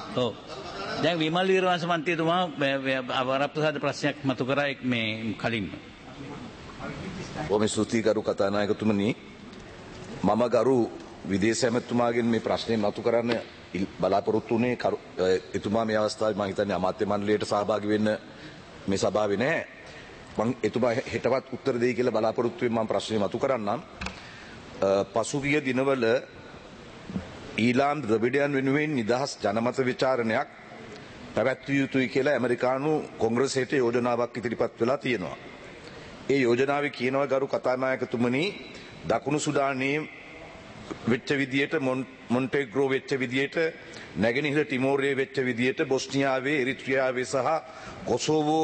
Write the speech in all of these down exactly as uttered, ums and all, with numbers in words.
ඔව්. දැන් විමල් වීරවංශ මන්ත්‍රීතුමා වරප්‍රසාද ප්‍රශ්නයක් මතු කරා මේ කලින්ම. ඔබ ස්තුතියි ගරු කතානායකතුමනි. මම ගරු විදේශ ඇමතුමාගෙන් මේ ප්‍රශ්නේ මතු කරන්න බලාපොරොත්තු වුණේ එතුමා මේ අවස්ථාවේ මම හිතන්නේ අමාත්‍ය මණ්ඩලයට සහභාගී වෙන්න මේ සභාවේ නැහැ. මම එතුමා හෙටවත් උත්තර දෙයි කියලා බලාපොරොත්තු වෙමින් මම ප්‍රශ්නේ මතු කරන්නම්. පසුගිය දිනවල ඊලාම් ද්‍රවිඩයන් වෙනුවෙන් නිදහස් ජනමත විචාරණයක් පැවැත්විය යුතුයි කියලා ඇමරිකානු කොංග්‍රසයට යෝජනාවක් ඉදිරිපත් වෙලා තියෙනවා. ඒ යෝජනාවේ කියනවා ගරු කතානායකතුමනි දකුණු සුඩානයේ වෙච්ච විදියට මොන්ටෙග්‍රෝ වෙච්ච විදියට නැගෙනහිර ටිමෝරයේ වෙච්ච විදියට බොස්නියාවේ එරිත්‍රියාවේ සහ කොසෝවෝ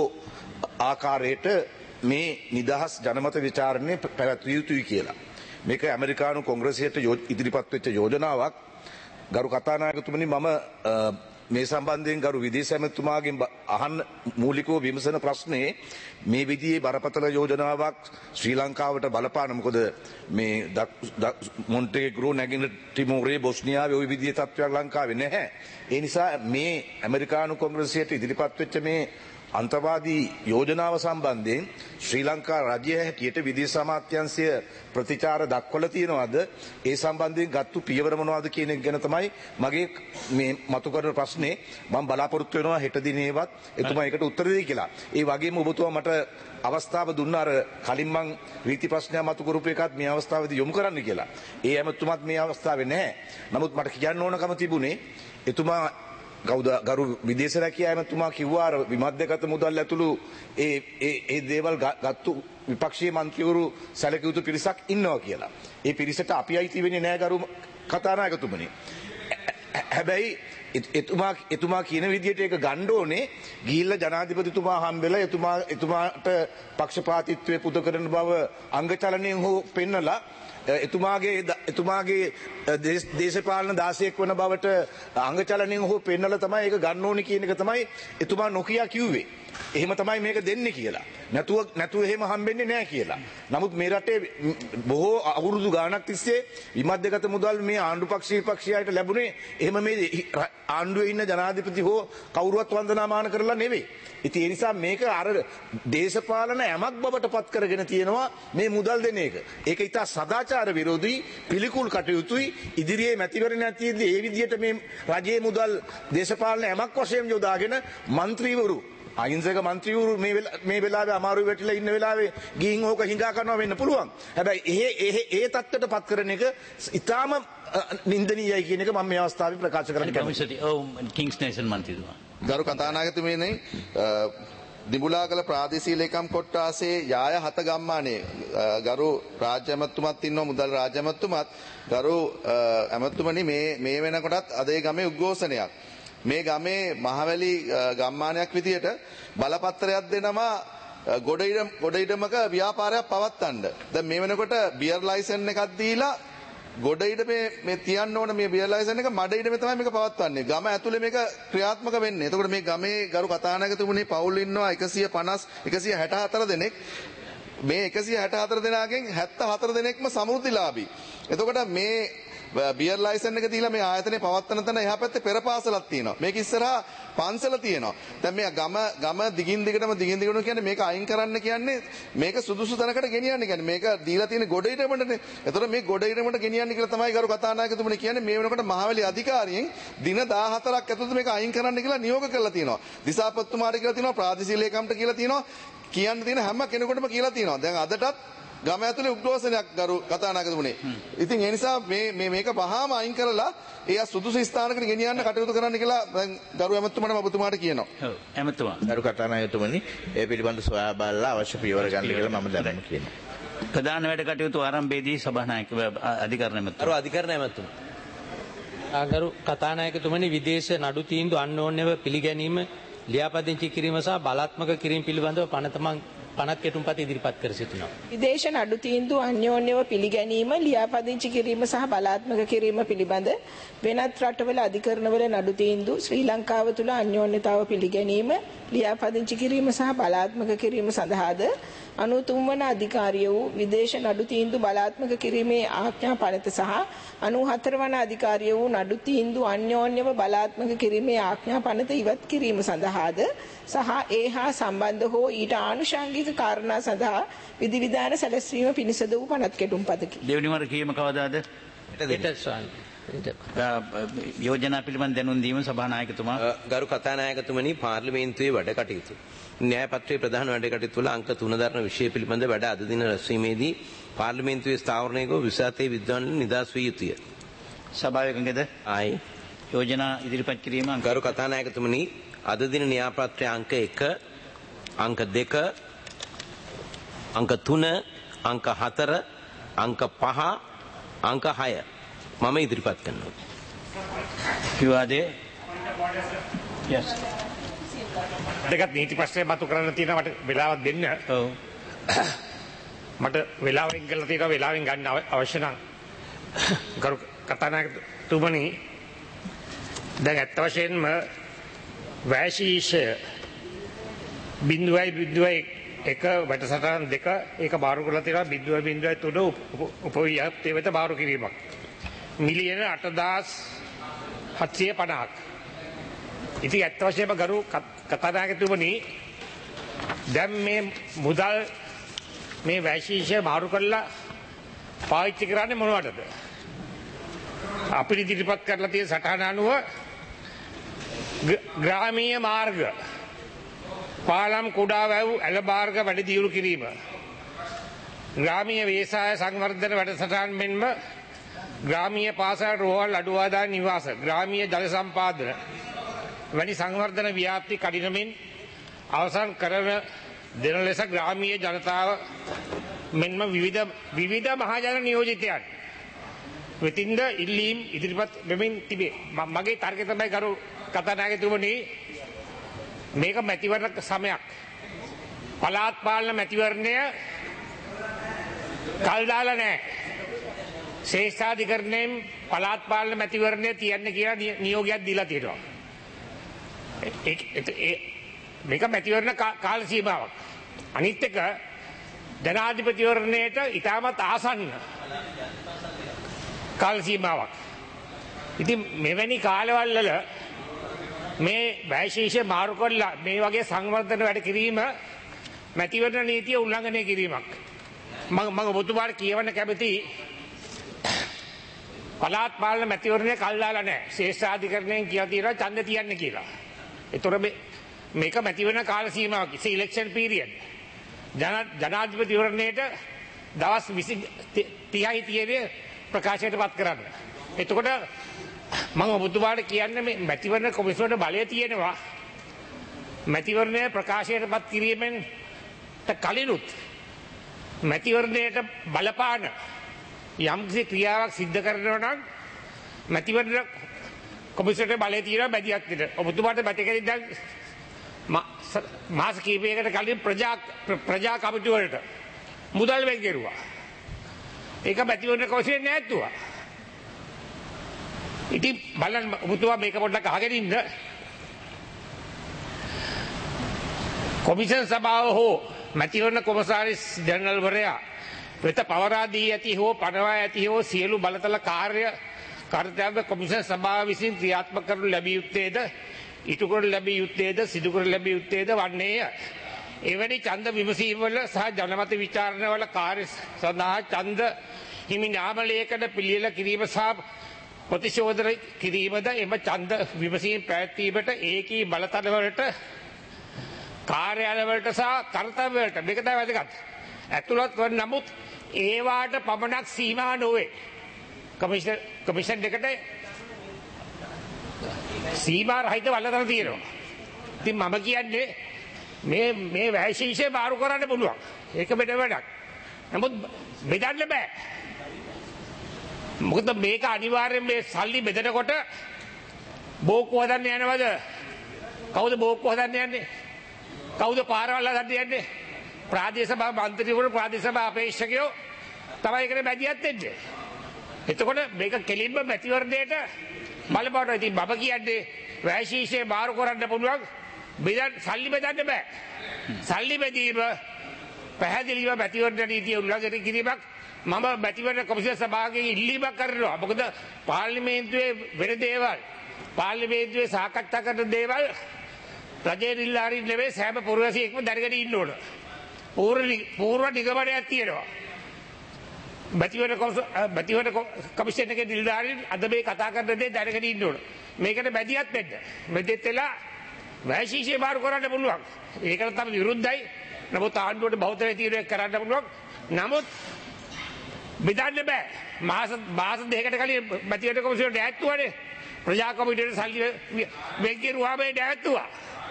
ආකාරයට මේ නිදහස් ජනමත විචාරණය පැවැත්විය යුතුයි කියලා. මේක ඇමරිකානු කොංග්‍රසයට ඉදිරිපත් වෙච්ච යෝජනාවක්. ගරු කතානායකතුමනි මම මේ සම්බන්ධයෙන් ගරු විදේශ ඇමතුමාගෙන් අහන්න මූලිකව විමසන ප්‍රශ්නේ මේ විදිහේ බරපතල යෝජනාවක් ශ්‍රී ලංකාවට බලපාන මොකද මේ මොන්ටෙග්‍රෝ නැගෙනහිර ටිමෝරයේ බොස්නියාවේ ওই විදිහේ තත්ත්වයක් ලංකාවේ නැහැ. ඒ නිසා මේ ඇමරිකානු කොංග්‍රසයට ඉදිරිපත් වෙච්ච මේ අන්තවාදී යෝජනාව සම්බන්ධයෙන් ශ්‍රී ලංකා රජය හැටියට විදේශ අමාත්‍යාංශය ප්‍රතිචාර දක්වලා තියෙනවද? ඒ සම්බන්ධයෙන් ගත්තු පියවර මොනවද කියන එක ගැන තමයි මගේ මේ මතු කරන ප්‍රශ්නේ. මම බලාපොරොත්තු වෙනවා හෙට දිනේවත් එතුමා ඒකට උත්තර දෙයි කියලා. ඒ වගේම ඔබතුමා මට අවස්ථාව දුන්නා අර කලින් මං රීති ප්‍රශ්නය මතු කරපු එකත් මේ අවස්ථාවේදී යොමු කරන්න කියලා. ඒ ඇමතුමත් මේ අවස්ථාවේ නැහැ. නමුත් මට කියන්න ඕනකම තිබුණේ එතුමා කවුද ගරු විදේශ රැකියා ඇමතුමා කිව්වා විමධ්‍යගත මුදල් ඇතුළු ඒ ඒ ඒ දේවල් ගත්තු විපක්ෂීය මන්ත්‍රීවරු සැලකිය යුතු පිරිසක් ඉන්නවා කියලා. ඒ පිරිසට අපි අයිති වෙන්නේ නැහැ ගරු කතානායකතුමනි. හැබැයි එතුමා එතුමා කියන විදිහට ඒක ගන්න ඕනේ ගිහිල්ලා ජනාධිපතිතුමා හම්බෙලා එතුමා එතුමාට පක්ෂපාතීත්වයේ පුද කරන බව අංගචලනයෙන් හෝ පෙන්නලා එතුමාගේ එතුමාගේ දේශපාලන දාසයෙක් වන බවට අංගචලනයෙන් හෝ පෙන්නලා තමයි ඒක ගන්න ඕනේ කියන එක තමයි එතුමා නොකිය කිව්වේ. එහෙම තමයි මේක දෙන්නේ කියලා. නැතුව නැතුව එහෙම හම්බෙන්නේ නැහැ කියලා. නමුත් මේ රටේ බොහෝ අවුරුදු ගාණක් තිස්සේ විමධ්‍යගත මුදල් මේ ආණ්ඩු පක්ෂී පක්ෂියයට ලැබුණේ එහෙම මේ ආණ්ඩුවේ ඉන්න ජනාධිපති හෝ කවුරුවත් වන්දනාමාන කරලා නෙවෙයි. ඉතින් ඒ නිසා මේක අර දේශපාලන යමක් බවට පත් කරගෙන තියෙනවා මේ මුදල් දෙන එක. ඒක ඉතා සදාචාර විරෝධී පිළිකුල් කටයුතුයි. ඉදිරියේ මැතිවරණයක් තියෙද්දී ඒ විදිහට මේ රජයේ මුදල් දේශපාලන යමක් වශයෙන් යොදාගෙන മന്ത്രിවරු අහිංසක മന്ത്രിවරු මේ මේ වෙලාවේ අමාරු වෙట్లా ඉන්න වෙලාවේ ගිහින් ඕක හිඟා කරනවා වෙන්න පුළුවන්. හැබැයි එහෙ එහෙ ඒ තත්ත්වයට පත් කරන එක ඉතාම නින්දනීයයි කියන එක මම මේ අවස්ථාවේ ප්‍රකාශ කරන්න කැමතියි. ඔව් කිංස් නේෂන් මන්ත්‍රීතුමා. ගරු කතානායකතුමනි දිඹුලාගල ප්‍රාදේශීය ලේකම් කොට්ටාසේ යාය හත ගම්මානයේ ගරු රාජ්‍ය ඇමතුමත් ඉන්නවා මුදල් රාජ්‍ය ඇමතුමත් ගරු ඇමතුමනි මේ මේ වෙනකොටත් අදේ ගමේ උද්ඝෝෂණයක් මේ ගමේ මහවැලි ගම්මානයක් විදියට බලපත්‍රයක් දෙනවා ගොඩිඩම ගොඩිඩමක ව්‍යාපාරයක් පවත්වන්න. දැන් මේ වෙනකොට බියර් ලයිසන් එකක් දීලා ගොඩිඩමේ මේ තියන්න ඕන මේ බියර් ලයිසන් එක මඩිඩමේ තමයි මේක පවත්වන්නේ. ගම ඇතුලේ මේක ක්‍රියාත්මක වෙන්නේ. එතකොට මේ ගමේ ගරු කතානායකතුමනි පවුල් ඉන්නවා එකසිය පනස් එකසිය හැට හතර දෙනෙක්. මේ එකසිය හැට හතර දෙනාගෙන් හැත්තෑ හතර දෙනෙක්ම සමෘද්ධිලාභී. එතකොට මේ බියර් ලයිසන් එක දීලා මේ ආයතනය පවත්වන තැන එහා පැත්තේ පෙරපාසලක් තියෙනවා. මේක ඉස්සරහා පන්සල තියෙනවා. දැන් මේ ගම ගම දිගින් දිගටම දිගින් දිගටම කියන්නේ මේක අයින් කරන්න කියන්නේ මේක සුදුසු තැනකට ගෙනියන්න කියන්නේ මේක දීලා තියෙන ගොඩිඩමටනේ. එතකොට මේ ගොඩිඩමට ගෙනියන්න කියලා තමයි ගරු කතානායකතුමනි කියන්නේ මේ වෙනකොට මහවැලි අධිකාරියෙන් දින දාහතරක් ඇතුළත මේක අයින් කරන්න කියලා නියෝග කරලා තියෙනවා. දිසාපතිතුමාට කියලා තියෙනවා ප්‍රාදේශීය ලේකම්ට කියලා තියෙනවා කියන්න තියෙන හැම කෙනෙකුටම කියලා තියෙනවා. දැන් අදටත් ගම ඇතුලේ උද්ඝෝෂණයක් ගරු කතානායකතුමනි. ඉතින් ඒ නිසා මේ මේ මේක වහාම අයින් කරලා ඒ සුදුසු ස්ථානකට ගෙනියන්න කටයුතු කරන්න කියලා දැන් ගරු ඇමතුමාට ඔබතුමාට කියනවා. ඔව් ඇමතුමා. ගරු කතානායකතුමනි ඒ පිළිබඳ සොයා බලලා අවශ්‍ය පියවර ගන්න කියලා මම දැනගන්න කියනවා. ප්‍රධාන වැඩ කටයුතු ආරම්භයේදී සභානායක අධිකරණ ඇමතුමා. අර අධිකරණ ඇමතුමා. ගරු කතානායකතුමනි විදේශ නඩු තීන්දුව අන්‍යෝන්‍යව පිළිගැනීම ලියාපදිංචි කිරීම සහ බලාත්මක කිරීම පිළිබඳව පනත මං පනත් කෙටුම්පත ඉදිරිපත් කර සිටිනවා. විදේශ නඩු තීන්දුව අන්‍යෝන්‍යව පිළිගැනීම, ලියාපදිංචි කිරීම සහ බලාත්මක කිරීම පිළිබඳ වෙනත් රටවල අධිකරණවල නඩු තීන්දුව ශ්‍රී ලංකාව තුළ අන්‍යෝන්‍යතාව පිළිගැනීම, ලියාපදිංචි කිරීම සහ බලාත්මක කිරීම සඳහාද අනූතුන් වන අධිකාරිය වූ විදේශ නඩු තීන්දුව බලාත්මක කිරීමේ ආඥා පනත සහ අනූහතර වන අධිකාරිය වූ නඩු තීන්දුව අන්‍යෝන්‍යව බලාත්මක කිරීමේ ආඥා පනත ඉවත් කිරීම සඳහාද සහ ඒ හා සම්බන්ධ හෝ ඊට ආනුෂංගික කාරණා සඳහා විධිවිධාන සැලැස්වීම පිණිසද වූ පනත් කෙටුම්පතකි. දෙවනි වර කීම කවදාද? හෙට ස්වාමී. යෝජනා පිළිබඳ දැනුම් දීම සභානායකතුමා. ගරු කතානායකතුමනි, පාර්ලිමේන්තුවේ වැඩ කටයුතු න්‍යාය පත්‍රයේ ප්‍රධාන වැඩ කටයුතු වල අංක තුන දරන විෂය පිළිබඳ වැඩ අද දින රැස්වීමේදී පාර්ලිමේන්තුවේ ස්ථාවරණය කර විසාතේ විද්වාන්වරුන් නිදහස් විය යුතුය. සභාව එකඟද? ආයි යෝජනා ඉදිරිපත් කිරීම. ගරු කතානායකතුමනි, අද දින න්‍යාය පත්‍රයේ අංක එක, අංක දෙක, අංක තුන, අංක හතර, අංක පහ, අංක හය මම ඉදිරිපත් කරනවා. විවාදයේ yes දෙකත් නීති ප්‍රශ්නය මතු කරන්න තියෙනවා. මට වෙලාවක් දෙන්න. ඔව්. මට වෙලාවෙන් කරලා තියෙනවා. වෙලාවෙන් ගන්න අවශ්‍ය නම් ගරු කතානායකතුමනි, දැන් ඇත්ත වශයෙන්ම වැශීෂය බිඳුවයි බිඳුවයි එක වැඩසටහන් දෙක ඒක බාරු කරලා තියෙනවා. බිඳුවයි බිඳුවයි තුන උපවියප්තිය වෙත බාරු කිරීමක්. මිලියන අටදාස් හත්සිය පනහක්. ඉතින් ඇත්ත වශයෙන්ම ගරු කතානායකතුමනි, දැන් මේ මුදල් මේ වැශීෂය බාරු කරලා පාවිච්චි කරන්නේ මොනවටද? අපිට ඉදිරිපත් කරලා තියෙන සටහන අනුව ග්‍රාමීය මාර්ග, පාලම්, කුඩා වැව්, ඇල මාර්ග වැඩි දියුණු කිරීම, ග්‍රාමීය ව්‍යවසාය සංවර්ධන වැඩසටහන් මෙන්ම ග්‍රාමීය පාසල්, රෝහල්, අඩුවාදාය නිවාස, ග්‍රාමීය ජල සම්පාදන වැනි සංවර්ධන ව්‍යාප්ති කඩිනමින් අවසන් කරන දෙන ලෙස ග්‍රාමීය ජනතාව මෙන්ම විවිධ විවිධ මහජන නියෝජිතයන් වෙතින්ද ඉල්ලීම් ඉදිරිපත් වෙමින් තිබේ. මගේ තර්කය තමයි ගරු කතානායකතුමනි, මේක මැතිවරණ සමයක්. පළාත් පාලන මැතිවරණය කල් දාලා නැහැ. ශ්‍රේෂ්ඨාධිකරණයෙන් පළාත් පාලන මැතිවරණය තියන්න කියලා නියෝගයක් දීලා තියෙනවා. මේක මැතිවරණ කාල සීමාවක්. අනිත් එක ජනාධිපතිවරණයට ඉතාමත් ආසන්න කාල සීමාවක්. ඉතින් මෙවැනි කාලවල වල මේ වැශීෂය මාරු කරලා මේ වගේ සංවර්ධන වැඩ කිරීම මැතිවරණ නීතිය උල්ලංඝනය කිරීමක්. මම මම ඔබතුමාට කියවන්න කැමති, පළාත් පාලන මැතිවරණය කල් දාලා නැහැ. ශ්‍රේෂ්ඨාධිකරණයෙන් කියලා තියෙනවා ඡන්ද තියන්න කියලා. ඒතොර මේක මැතිවරණ කාල සීමාවක්. ඉතින් ඉලෙක්ෂන් පීරියඩ්. ජනාධිපතිවරණයට දවස් තිහයි තියෙන්නේ ප්‍රකාශයට පත් කරන්න. එතකොට මම ඔබතුමාට කියන්නේ මේ මැතිවරණ කොමිසමට බලය තියෙනවා මැතිවරණය ප්‍රකාශයට පත් කිරීමෙන් කලිනුත් මැතිවරණයට බලපාන යම්කිසි ක්‍රියාවක් සිද්ධ කරනවා නම් මැතිවරණ කොමිසමට බලය තියෙනවා බැදියක්ද. ඔබතුමාට බැටකෙදි දැන් මාස කීපයකට කලින් ප්‍රජා ප්‍රජා කමිටු වලට මුදල් වෙන් කෙරුවා. ඒක මැතිවරණ කොමිසමෙන් නැතුවා. ඉතින් බලන්න ඔබතුමා මේක පොඩ්ඩක් අහගෙන ඉන්න. කොමිෂන් සභාව හෝ මැතිවරණ කොමසාරිස් ජනරල්වරයා වෙත පවරා දී ඇති හෝ පනවා ඇති හෝ සියලු බලතල කාර්ය කර්තව්‍ය කොමිෂන් සභාව විසින් ක්‍රියාත්මක කරනු ලැබිය යුත්තේද, ඉටු කරනු ලැබිය යුත්තේද, සිදු කරනු ලැබිය යුත්තේද වන්නේය. එවැනි ඡන්ද විමසීම්වල සහ ජනමත විචාරණවල කාර්ය සඳහා ඡන්ද හිමි නාම ලේඛන පිළියෙල කිරීම සහ ප්‍රතිශෝධන කිරීමද එම ඡන්ද විමසීම් පැවැත්වීමට ඒකී බලතලවලට, කාර්යාලවලට සහ කර්තව්‍යවලට මේක තමයි වැදගත් ඇතුළත් වන නමුත් ඒවාට පමණක් සීමා නොවේ. කමිෂන් කමිෂන් දෙකට සීමා රහිත වලතල තියෙනවා. ඉතින් මම කියන්නේ මේ මේ වැශීෂය මාරු කරන්න පුළුවන්. ඒක බෙද වැඩක්. නමුත් බෙදන්න බෑ. මොකද මේක අනිවාර්යෙන් මේ සල්ලි බෙදනකොට බෝක්කුව හදන්න යනවද? කවුද බෝක්කුව හදන්න යන්නේ? කවුද පාරවල් හදන්න යන්නේ? ප්‍රාදේශ සභා මන්ත්‍රීවරු ප්‍රාදේශ සභා අපේක්ෂකයෝ තමයි ඒකට බැදියත් වෙන්නේ. එතකොට මේක කෙලින්ම මැතිවරණයට බලපානවා. ඉතින් බබ කියන්නේ වැශීෂේ බාර කරන්න පුළුවන් බෙදන්න සල්ලි බෙදන්න බෑ. සල්ලි බෙදීම පැහැදිලිව මැතිවරණ නීතිය උල්ලංඝනය කිරීමක් මම මැතිවරණ කොමිසම සභාවකින් ඉල්ලීමක් කරනවා. මොකද පාර්ලිමේන්තුවේ වෙන දේවල් පාර්ලිමේන්තුවේ සාකච්ඡා කරන දේවල් රජයේ නිලධාරීන් නෙවෙයි සෑම පුරවැසියෙක්ම දැනගෙන ඉන්න ඕන. පූර්ව පූර්ව නිගමනයක් තියෙනවා. මැතිවරණ මැතිවරණ කමිෂන් එකේ නිලධාරීන් අද මේ කතා කරන දේ දැනගෙන ඉන්න ඕන. මේකට බැදියත් වෙන්න. මෙතෙත් වෙලා වැශීෂේ බාර කරන්න පුළුවන්. ඒකට තමයි විරුද්ධයි. නමුත් ආණ්ඩුවට බෞද්ධ තීරණයක් කරන්න පුළුවන්. නමුත් බෙදන්න බෑ. මාස මාස දෙකකට කලින් මැතිවරණ කොමිසමට ඈත්තුවානේ. ප්‍රජා කොමිටුවේ සල්ලි වෙන් කෙරුවාම ඈත්තුවා.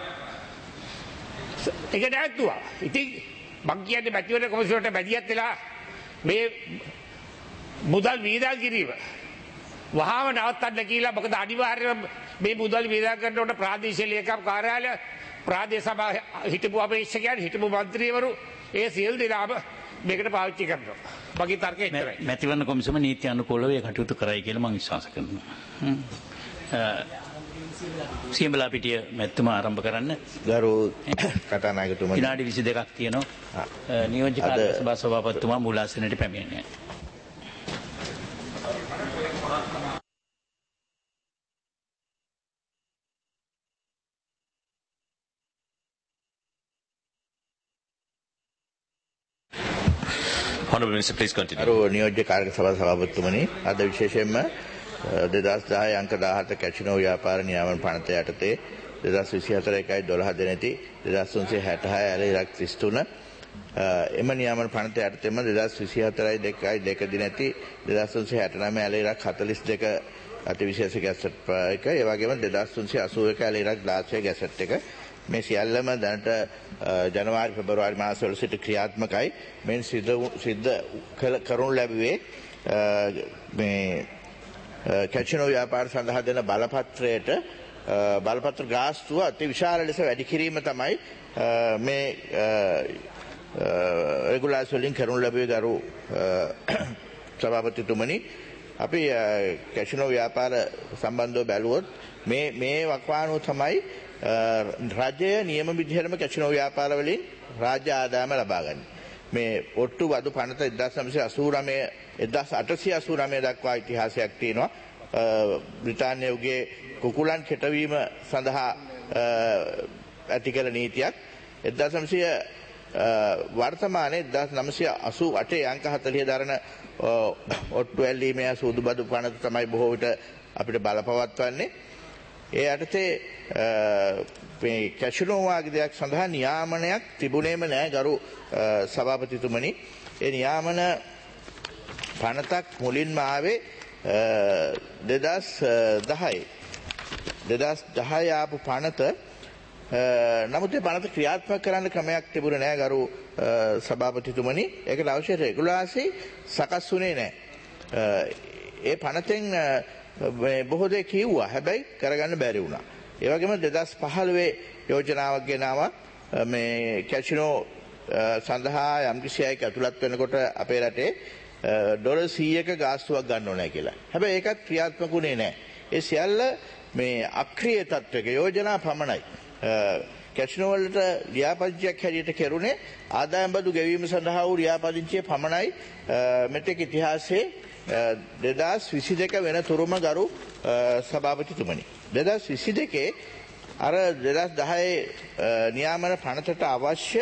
ඒක ඈත්තුවා. ඉතින් මං කියන්නේ මැතිවරණ කොමිසමට බැදියත් වෙලා මේ මුදල් වියදම් කිරීම වහාම නවත්තන්න කියලා. මොකද අනිවාර්යයෙන්ම මේ මුදල් වියදම් කරනකොට ප්‍රාදේශීය ලේකම් කාර්යාලය ප්‍රාදේශ සභා හිටපු අපේක්ෂකයන් හිටපු මන්ත්‍රීවරු ඒ සියලු දෙනාම මේකට පාවිච්චි කරනවා. මගේ තර්කය එච්චරයි. මැතිවරණ කොමිසම නීති අනුකූලව ඒ කටයුතු කරයි කියලා මම විශ්වාස කරනවා. සියඹලා පිටිය මැතිතුමා ආරම්භ කරන්න. ගරු කතානායකතුමනි විනාඩි විසි දෙකක් තියෙනවා. නියෝජ්‍ය කාර්ය සභා සභාපතිතුමා මූලාසනයට පැමිණෙන්නේ. Honourable Minister, please continue. අර නියෝජ්‍ය කාර්ය සභා සභාපතිතුමනි අද විශේෂයෙන්ම දෙදහස් දහය අංක දාහත කැසිනෝ ව්‍යාපාර නියාමන පනත යටතේ දෙදහස් විසිහතර එකයි දොළහ දිනේදී දෙදහස් තුන්සිය හැටහය ඇල ඉරක් තිස් තුන එම නියාමන පනත යටතේම දෙදහස් විසිහතරයි දෙකයි දෙක දිනේදී දෙදහස් තුන්සිය හැටනවය ඇල ඉරක් හතළිස් දෙක අති විශේෂ ගැසට් එක ඒ වගේම දෙදහස් තුන්සිය අසූ එක ඇල ඉරක් දාසය ගැසට් එක මේ සියල්ලම දැනට ජනවාරි පෙබරවාරි මාසවල සිට ක්‍රියාත්මකයි. මෙන් සිද්ධ සිද්ධ කරනු ලැබුවේ මේ කැසිනෝ ව්‍යාපාර සඳහා දෙන බලපත්‍රයට බලපත්‍ර ගාස්තුව අති විශාල ලෙස වැඩි කිරීම තමයි මේ රෙගුලාස් වලින් කරනු ලැබුවේ. ගරු සභාපතිතුමනි අපි කැසිනෝ ව්‍යාපාර සම්බන්ධව බැලුවොත් මේ මේ වකවානුව තමයි රජය නියම විදිහටම කැසිනෝ ව්‍යාපාර වලින් රාජ්‍ය ආදායම ලබා ගන්න. මේ ඔට්ටු වදු පනත එක්දාස් නවසිය අසූ නවය එක්දාස් අටසිය අසූ නවය දක්වා ඉතිහාසයක් තියෙනවා. බ්‍රිතාන්‍ය යුගයේ කුකුලන් කෙටවීම සඳහා ඇති කළ නීතියක්. එක්දාස් නවසිය වර්තමානයේ එක්දාස් නවසිය අසූ අටේ අංක හතළිහ දරන ඔට්ටු ඇල්ලීමේ සූදු බදු පනත තමයි බොහෝ විට අපිට බලපවත්වන්නේ. ඒ යටතේ මේ කැසිනෝ වාගේ දෙයක් සඳහා නියාමනයක් තිබුණේම නැහැ. ගරු සභාපතිතුමනි ඒ නියාමන පනතක් මුලින්ම ආවේ දෙදහස් දහය දෙදහස් දහය ආපු පනත. නමුත් ඒ පනත ක්‍රියාත්මක කරන්න ක්‍රමයක් තිබුණේ නැහැ. ගරු සභාපතිතුමනි ඒකට අවශ්‍ය රෙගුලාසි සකස් වුණේ නැහැ. ඒ පනතෙන් බොහෝ දේ කිව්වා. හැබැයි කරගන්න බැරි වුණා. ඒ වගේම දෙදහස් පහළොව යෝජනාවක් ගෙනාවා මේ කැසිනෝ සඳහා යම්කිසි අයෙක් ඇතුළත් වෙනකොට අපේ රටේ ඩොලර් සීයක ගාස්තුවක් ගන්න ඕනේ කියලා. හැබැයි ඒකත් ක්‍රියාත්මක වුණේ නැහැ. ඒ සියල්ල මේ අක්‍රීය තත්වයක යෝජනා පමණයි. කැසිනෝ වලට ලියාපදිංචියක් හැටියට කෙරුණේ ආදායම් බදු ගෙවීම සඳහා වූ ලියාපදිංචිය පමණයි. මෙතෙක් ඉතිහාසයේ දෙදහස් විසි දෙක වෙන තුරුම ගරු සභාපතිතුමනි දෙදහස් විසි දෙකේ අර දෙදහස් දහයේ නියාමන පනතට අවශ්‍ය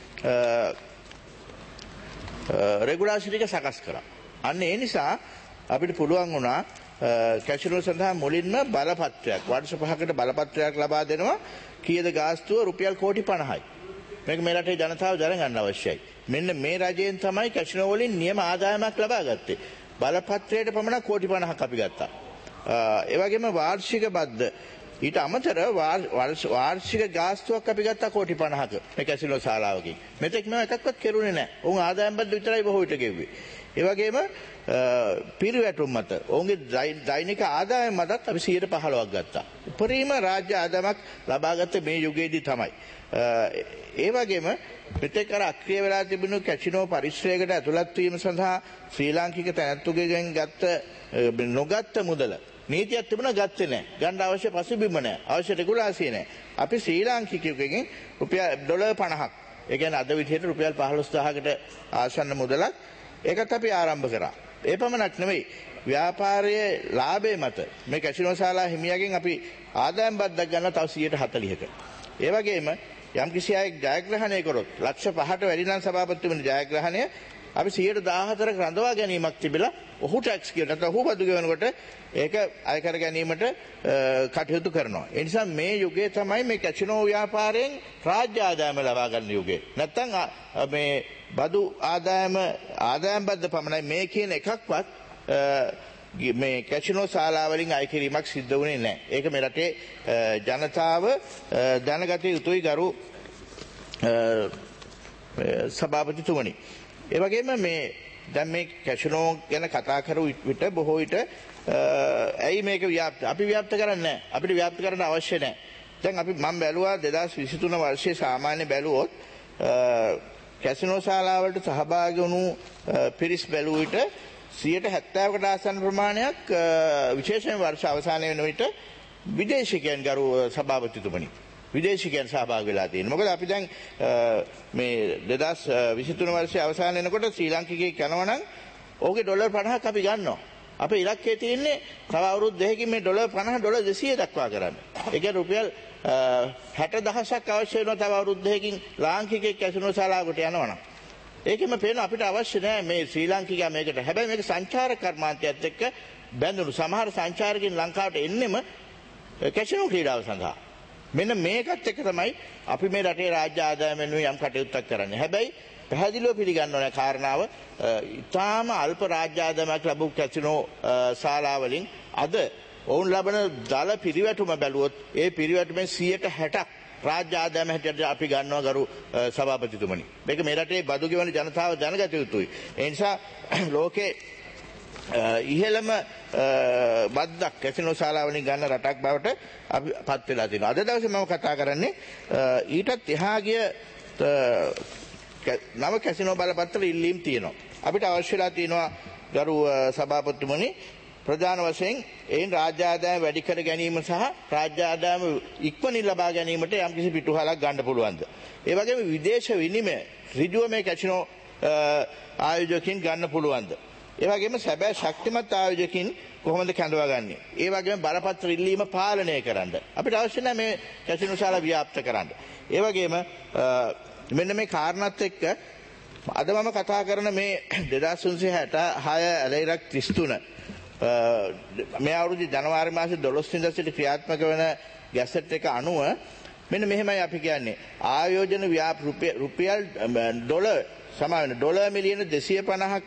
රෙගුලාසි ටික සකස් කරා. අන්න ඒ නිසා අපිට පුළුවන් වුණා කැසිනෝ සඳහා මුලින්ම බලපත්‍රයක් වර්ෂ පහකට බලපත්‍රයක් ලබා දෙනවා. කීයද ගාස්තුව? රුපියල් කෝටි පනහයි. මේක මේ රටේ ජනතාව දැනගන්න අවශ්‍යයි. මෙන්න මේ රජයෙන් තමයි කැසිනෝ වලින් නියම ආදායමක් ලබා ගත්තේ. බලපත්‍රයට පමණක් කෝටි පනහක් අපි ගත්තා. ඒ වගේම වාර්ෂික බද්ද ඊට අමතර වාර්ෂික ගාස්තුවක් අපි ගත්තා කෝටි පනහක මේ කැසිනෝ ශාලාවකින්. මෙතෙක් මේව එකක්වත් කෙරුණේ නැහැ. උන් ආදායම් බද්ද විතරයි බොහෝ විට ගෙව්වේ. ඒ වගේම පිරිවැටුම් මත ඔවුන්ගේ දෛනික ආදායම මතත් අපි සියයට පහළොවක් ගත්තා. උපරිම රාජ්‍ය ආදායමක් ලබාගත්ත මේ යුගයේදී තමයි. ඒ වගේම මෙතෙක් අර අක්‍රිය වෙලා තිබුණු කැසිනෝ පරිශ්‍රයකට ඇතුළත් වීම සඳහා ශ්‍රී ලාංකික තැනැත්තුගෙන් ගත්ත නොගත්ත මුදල නීතියක් තිබුණා ගත්තේ නැහැ. ගන්න අවශ්‍ය පසුබිම නැහැ. අවශ්‍ය රෙගුලාසිය නැහැ. අපි ශ්‍රී ලාංකිකයෙකුගෙන් රුපියල් ඩොලර් පනහක් ඒ කියන්නේ අද විදිහට රුපියල් පහළොස් දහසකට ආසන්න මුදලක් ඒකත් අපි ආරම්භ කරා. ඒ පමණක් නෙවෙයි ව්‍යාපාරයේ ලාභය මත මේ කැසිනෝ ශාලා හිමියගෙන් අපි ආදායම් බද්දක් ගන්න තව සියයට හතළිහක. ඒ වගේම යම් කිසි අයෙක් ජයග්‍රහණය කරොත් ලක්ෂ පහට වැඩි නම් සභාපතිතුමනි ජයග්‍රහණය අපි සියයට දහහතරක රඳවා ගැනීමක් තිබිලා ඔහු ටැක්ස් කියන නැත්නම් ඔහු බදු ගෙවනකොට ඒක අය කර ගැනීමට කටයුතු කරනවා. ඒ නිසා මේ යුගයේ තමයි මේ කැසිනෝ ව්‍යාපාරයෙන් රාජ්‍ය ආදායම ලබා ගන්න යුගය. නැත්නම් මේ බදු ආදායම ආදායම් බද්ද පමණයි මේ කියන එකක්වත් මේ කැසිනෝ ශාලාවලින් අය කිරීමක් සිද්ධ වුණේ නැහැ. ඒක මේ රටේ ජනතාව දැනගත යුතුයි ගරු සභාපතිතුමනි. ඒ වගේම මේ දැන් මේ කැසිනෝ ගැන කතා කරු විට බොහෝ විට ඇයි මේක ව්‍යාප්ත අපි ව්‍යාප්ත කරන්නේ නැහැ. අපිට ව්‍යාප්ත කරන්න අවශ්‍ය නැහැ. දැන් අපි මම බැලුවා දෙදාස් විසිතුන වර්ෂයේ සාමාන්‍ය බැලුවොත් කැසිනෝ ශාලාවලට සහභාගී වුණු පිරිස් බැලුව විට සියයට හැත්තෑවකට ආසන්න ප්‍රමාණයක් විශේෂයෙන් වර්ෂ අවසානය වෙන විට විදේශිකයන් ගරු සභාපතිතුමනි විදේශිකයන් සහභාගී වෙලා තියෙනවා. මොකද අපි දැන් මේ දෙදාස් විසිතුන වර්ෂයේ අවසාන වෙනකොට ශ්‍රී ලාංකිකයෙක් යනවා නම් ඕකේ ඩොලර් පනහක් අපි ගන්නවා. අපේ ඉලක්කය තියෙන්නේ තව අවුරුදු දෙකකින් මේ ඩොලර් පනහ ඩොලර් දෙසිය දක්වා කරන්න. ඒ කියන්නේ රුපියල් හැට දහසක් අවශ්‍ය වෙනවා තව අවුරුදු දෙකකින් ලාංකිකයෙක් කැසිනෝ ශාලාවකට යනවා නම්. ඒකෙම පේන අපිට අවශ්‍ය නැහැ මේ ශ්‍රී ලාංකිකයා මේකට. හැබැයි මේක සංචාරක කර්මාන්තයත් එක්ක බැඳුණු සමහර සංචාරකින් ලංකාවට එන්නෙම කැසිනෝ ක්‍රීඩාව සඳහා. මෙන්න මේකත් එක්ක තමයි අපි මේ රටේ රාජ්‍ය ආදායම වෙනුවෙන් යම් කටයුත්තක් කරන්නේ. හැබැයි පැහැදිලිව පිළිගන්න ඕන කාරණාව ඉතාම අල්ප රාජ්‍ය ආදායමක් ලැබු කැසිනෝ ශාලාවලින් අද ඔවුන් ලබන දල පිරිවැටුම බැලුවොත් ඒ පිරිවැටුමෙන් සියයට හැටක් රාජ්‍ය ආදායම හැටියට අපි ගන්නවා ගරු සභාපතිතුමනි. මේක මේ රටේ බදු ගෙවන ජනතාව දැනගත යුතුයි. ඒ නිසා ලෝකේ ඉහළම බද්දක් කැසිනෝ ශාලාවලින් ගන්න රටක් බවට අපි පත් වෙලා තියෙනවා. අද දවසේ මම කතා කරන්නේ ඊටත් එහා ගිය නව කැසිනෝ බලපත්‍ර ඉල්ලීම් තියෙනවා. අපිට අවශ්‍යලා තියෙනවා ගරු සභාපතිතුමනි ප්‍රධාන වශයෙන් එයින් රාජ්‍ය ආදායම වැඩි කර ගැනීම සහ රාජ්‍ය ආදායම ඉක්මනින් ලබා ගැනීමට යම්කිසි පිටුහලක් ගන්න පුළුවන්ද? ඒ වගේම විදේශ විනිමය ඍජුව මේ කැසිනෝ ආයෝජකකින් ගන්න පුළුවන්ද? ඒ වගේම සැබෑ ශක්තිමත් ආයෝජකකින් කොහොමද කැඳවාගන්නේ? ඒ වගේම බලපත්‍ර ඉල්ලීම පාලනය කරන්න අපිට අවශ්‍ය නැහැ මේ කැසිනෝ ශාලා ව්‍යාප්ත කරන්න. ඒ වගේම මෙන්න මේ කාරණාත් එක්ක අද මම කතා කරන මේ දෙදාස් තුන්සිය හැට හය ඇලයිරක් තිස් තුන මේ අවුරුදු ජනවාරි මාසේ දොළොස් වෙනිදා සිට ක්‍රියාත්මක වන ගැසට් එක අනුව මෙන්න මෙහෙමයි අපි කියන්නේ ආයෝජන ව්‍යාප රුපියල් ඩොලර් සමාන ඩොලර් මිලියන දෙසිය පනහක්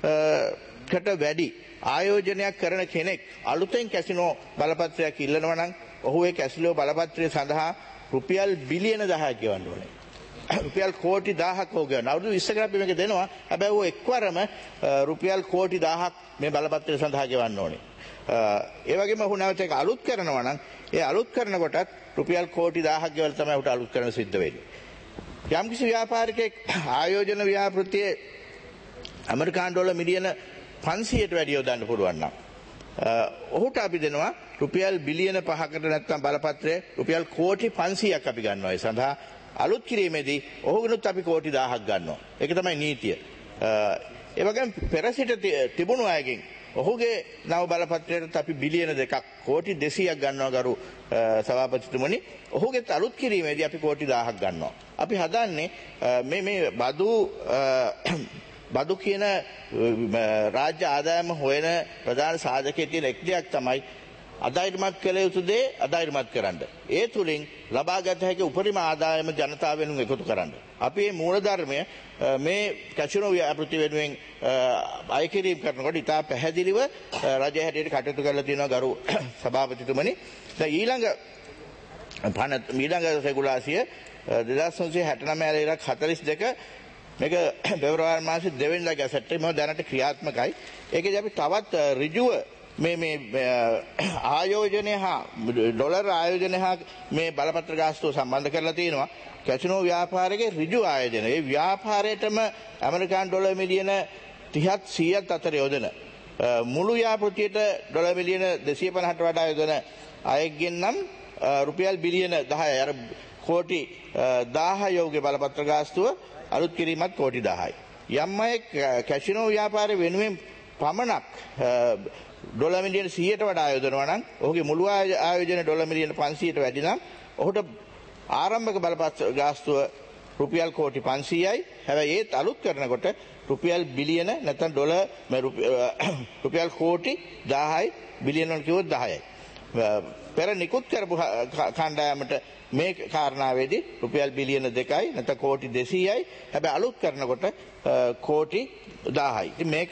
කට වැඩි ආයෝජනයක් කරන කෙනෙක් අලුතෙන් කැසිනෝ බලපත්‍රයක් ඉල්ලනවා නම් ඔහු ඒ කැසිනෝ බලපත්‍රය සඳහා රුපියල් බිලියන දහයක් ගෙවන්න ඕනේ. රුපියල් කෝටි දහයක් හෝ ගෙවන්න. අවුරුදු විස්සකට අපි මේක දෙනවා. හැබැයි ਉਹ එක්වරම රුපියල් කෝටි දහයක් මේ බලපත්‍රය සඳහා ගෙවන්න ඕනේ. ඒ වගේම ඔහු නැවත ඒක අලුත් කරනවා නම් ඒ අලුත් කරනකොටත් රුපියල් කෝටි දහයක් ගෙවලා තමයි ඔහුට අලුත් කරන්න සිද්ධ වෙන්නේ. යම්කිසි ව්‍යාපාරිකයෙක් ආයෝජන ව්‍යාපෘතියේ ඇමරිකානු ඩොලර් මිලියන පන්සියයට වැඩි යොදන්න පුළුවන් නම් ඔහුට අපි දෙනවා රුපියල් බිලියන පහකට නැත්නම් බලපත්‍රයේ රුපියල් කෝටි පන්සියයක් අපි ගන්නවා. ඒ සඳහා අලුත් කිරීමේදී ඔහුගෙනුත් අපි කෝටි දහයක් ගන්නවා. ඒක තමයි නීතිය. ඒ වගේම පෙර සිට තිබුණු අයගෙන් ඔහුගේ නව බලපත්‍රයට අපි බිලියන දෙකක් කෝටි දෙසීයක් ගන්නවා ගරු සභාපතිතුමනි. ඔහුගේ අලුත් කිරීමේදී අපි කෝටි දහයක් ගන්නවා. අපි හදන්නේ මේ මේ බදු බදු කියන රාජ්‍ය ආදායම හොයන ප්‍රධාන සාධකයේ තියෙන එක් දෙයක් තමයි අදායිමත් කළ යුතු දේ අදායිමත් කරන්න. ඒ තුලින් ලබාගත හැකි උපරිම ආදායම ජනතාව වෙනුවෙන් එකතු කරන්න. අපි මේ මූලධර්මය මේ කැසිනෝ ව්‍යාපෘති වෙනුවෙන් අය කිරීම කරනකොට ඉතා පැහැදිලිව රජය හැටියට කටයුතු කරලා තියෙනවා ගරු සභාපතිතුමනි. දැන් ඊළඟ පන ඊළඟ රෙගුලාසිය දෙදාස් නවසිය හැට නවය ඇලයිරක් හතළිස් දෙක මේක පෙබරවාරි මාසේ දෙවෙනිදා ගැසට් එකේ මම දැනට ක්‍රියාත්මකයි. ඒකදී අපි තවත් ඍජුව මේ මේ ආයෝජනය හා ඩොලර් ආයෝජනය හා මේ බලපත්‍ර ගාස්තුව සම්බන්ධ කරලා තියෙනවා. කැසිනෝ ව්‍යාපාරයේ ඍජු ආයෝජන. ඒ ව්‍යාපාරයටම ඇමරිකානු ඩොලර් මිලියන තිහක් සීයක් අතර යොදන මුළු ව්‍යාපෘතියට ඩොලර් මිලියන දෙසිය පනහට වඩා යොදන අයගෙන් නම් රුපියල් බිලියන දහයයි. අර කෝටි දහයක බලපත්‍ර ගාස්තුව අලුත් කිරීමත් කෝටි දහයයි. යම් අය කැසිනෝ ව්‍යාපාරය වෙනුවෙන් පමණක් ඩොලර් මිලියන සීයට වඩා යොදනවා නම් ඔහුගේ මුළු ආයෝජන ඩොලර් මිලියන පන්සීයට වැඩි නම් ඔහුට ආරම්භක බලපත්‍ර ගාස්තුව රුපියල් කෝටි පන්සීයයි. හැබැයි ඒත් අලුත් කරනකොට රුපියල් බිලියන නැත්නම් ඩොලර් රුපියල් කෝටි දහයයි බිලියන වල කිව්වොත් දහයයි. පෙර නිකුත් කරපු කණ්ඩායමට මේ කාරණාවේදී රුපියල් බිලියන දෙකයි නැත්නම් කෝටි දෙසීයයි. හැබැයි අලුත් කරනකොට කෝටි දහයයි. ඉතින් මේක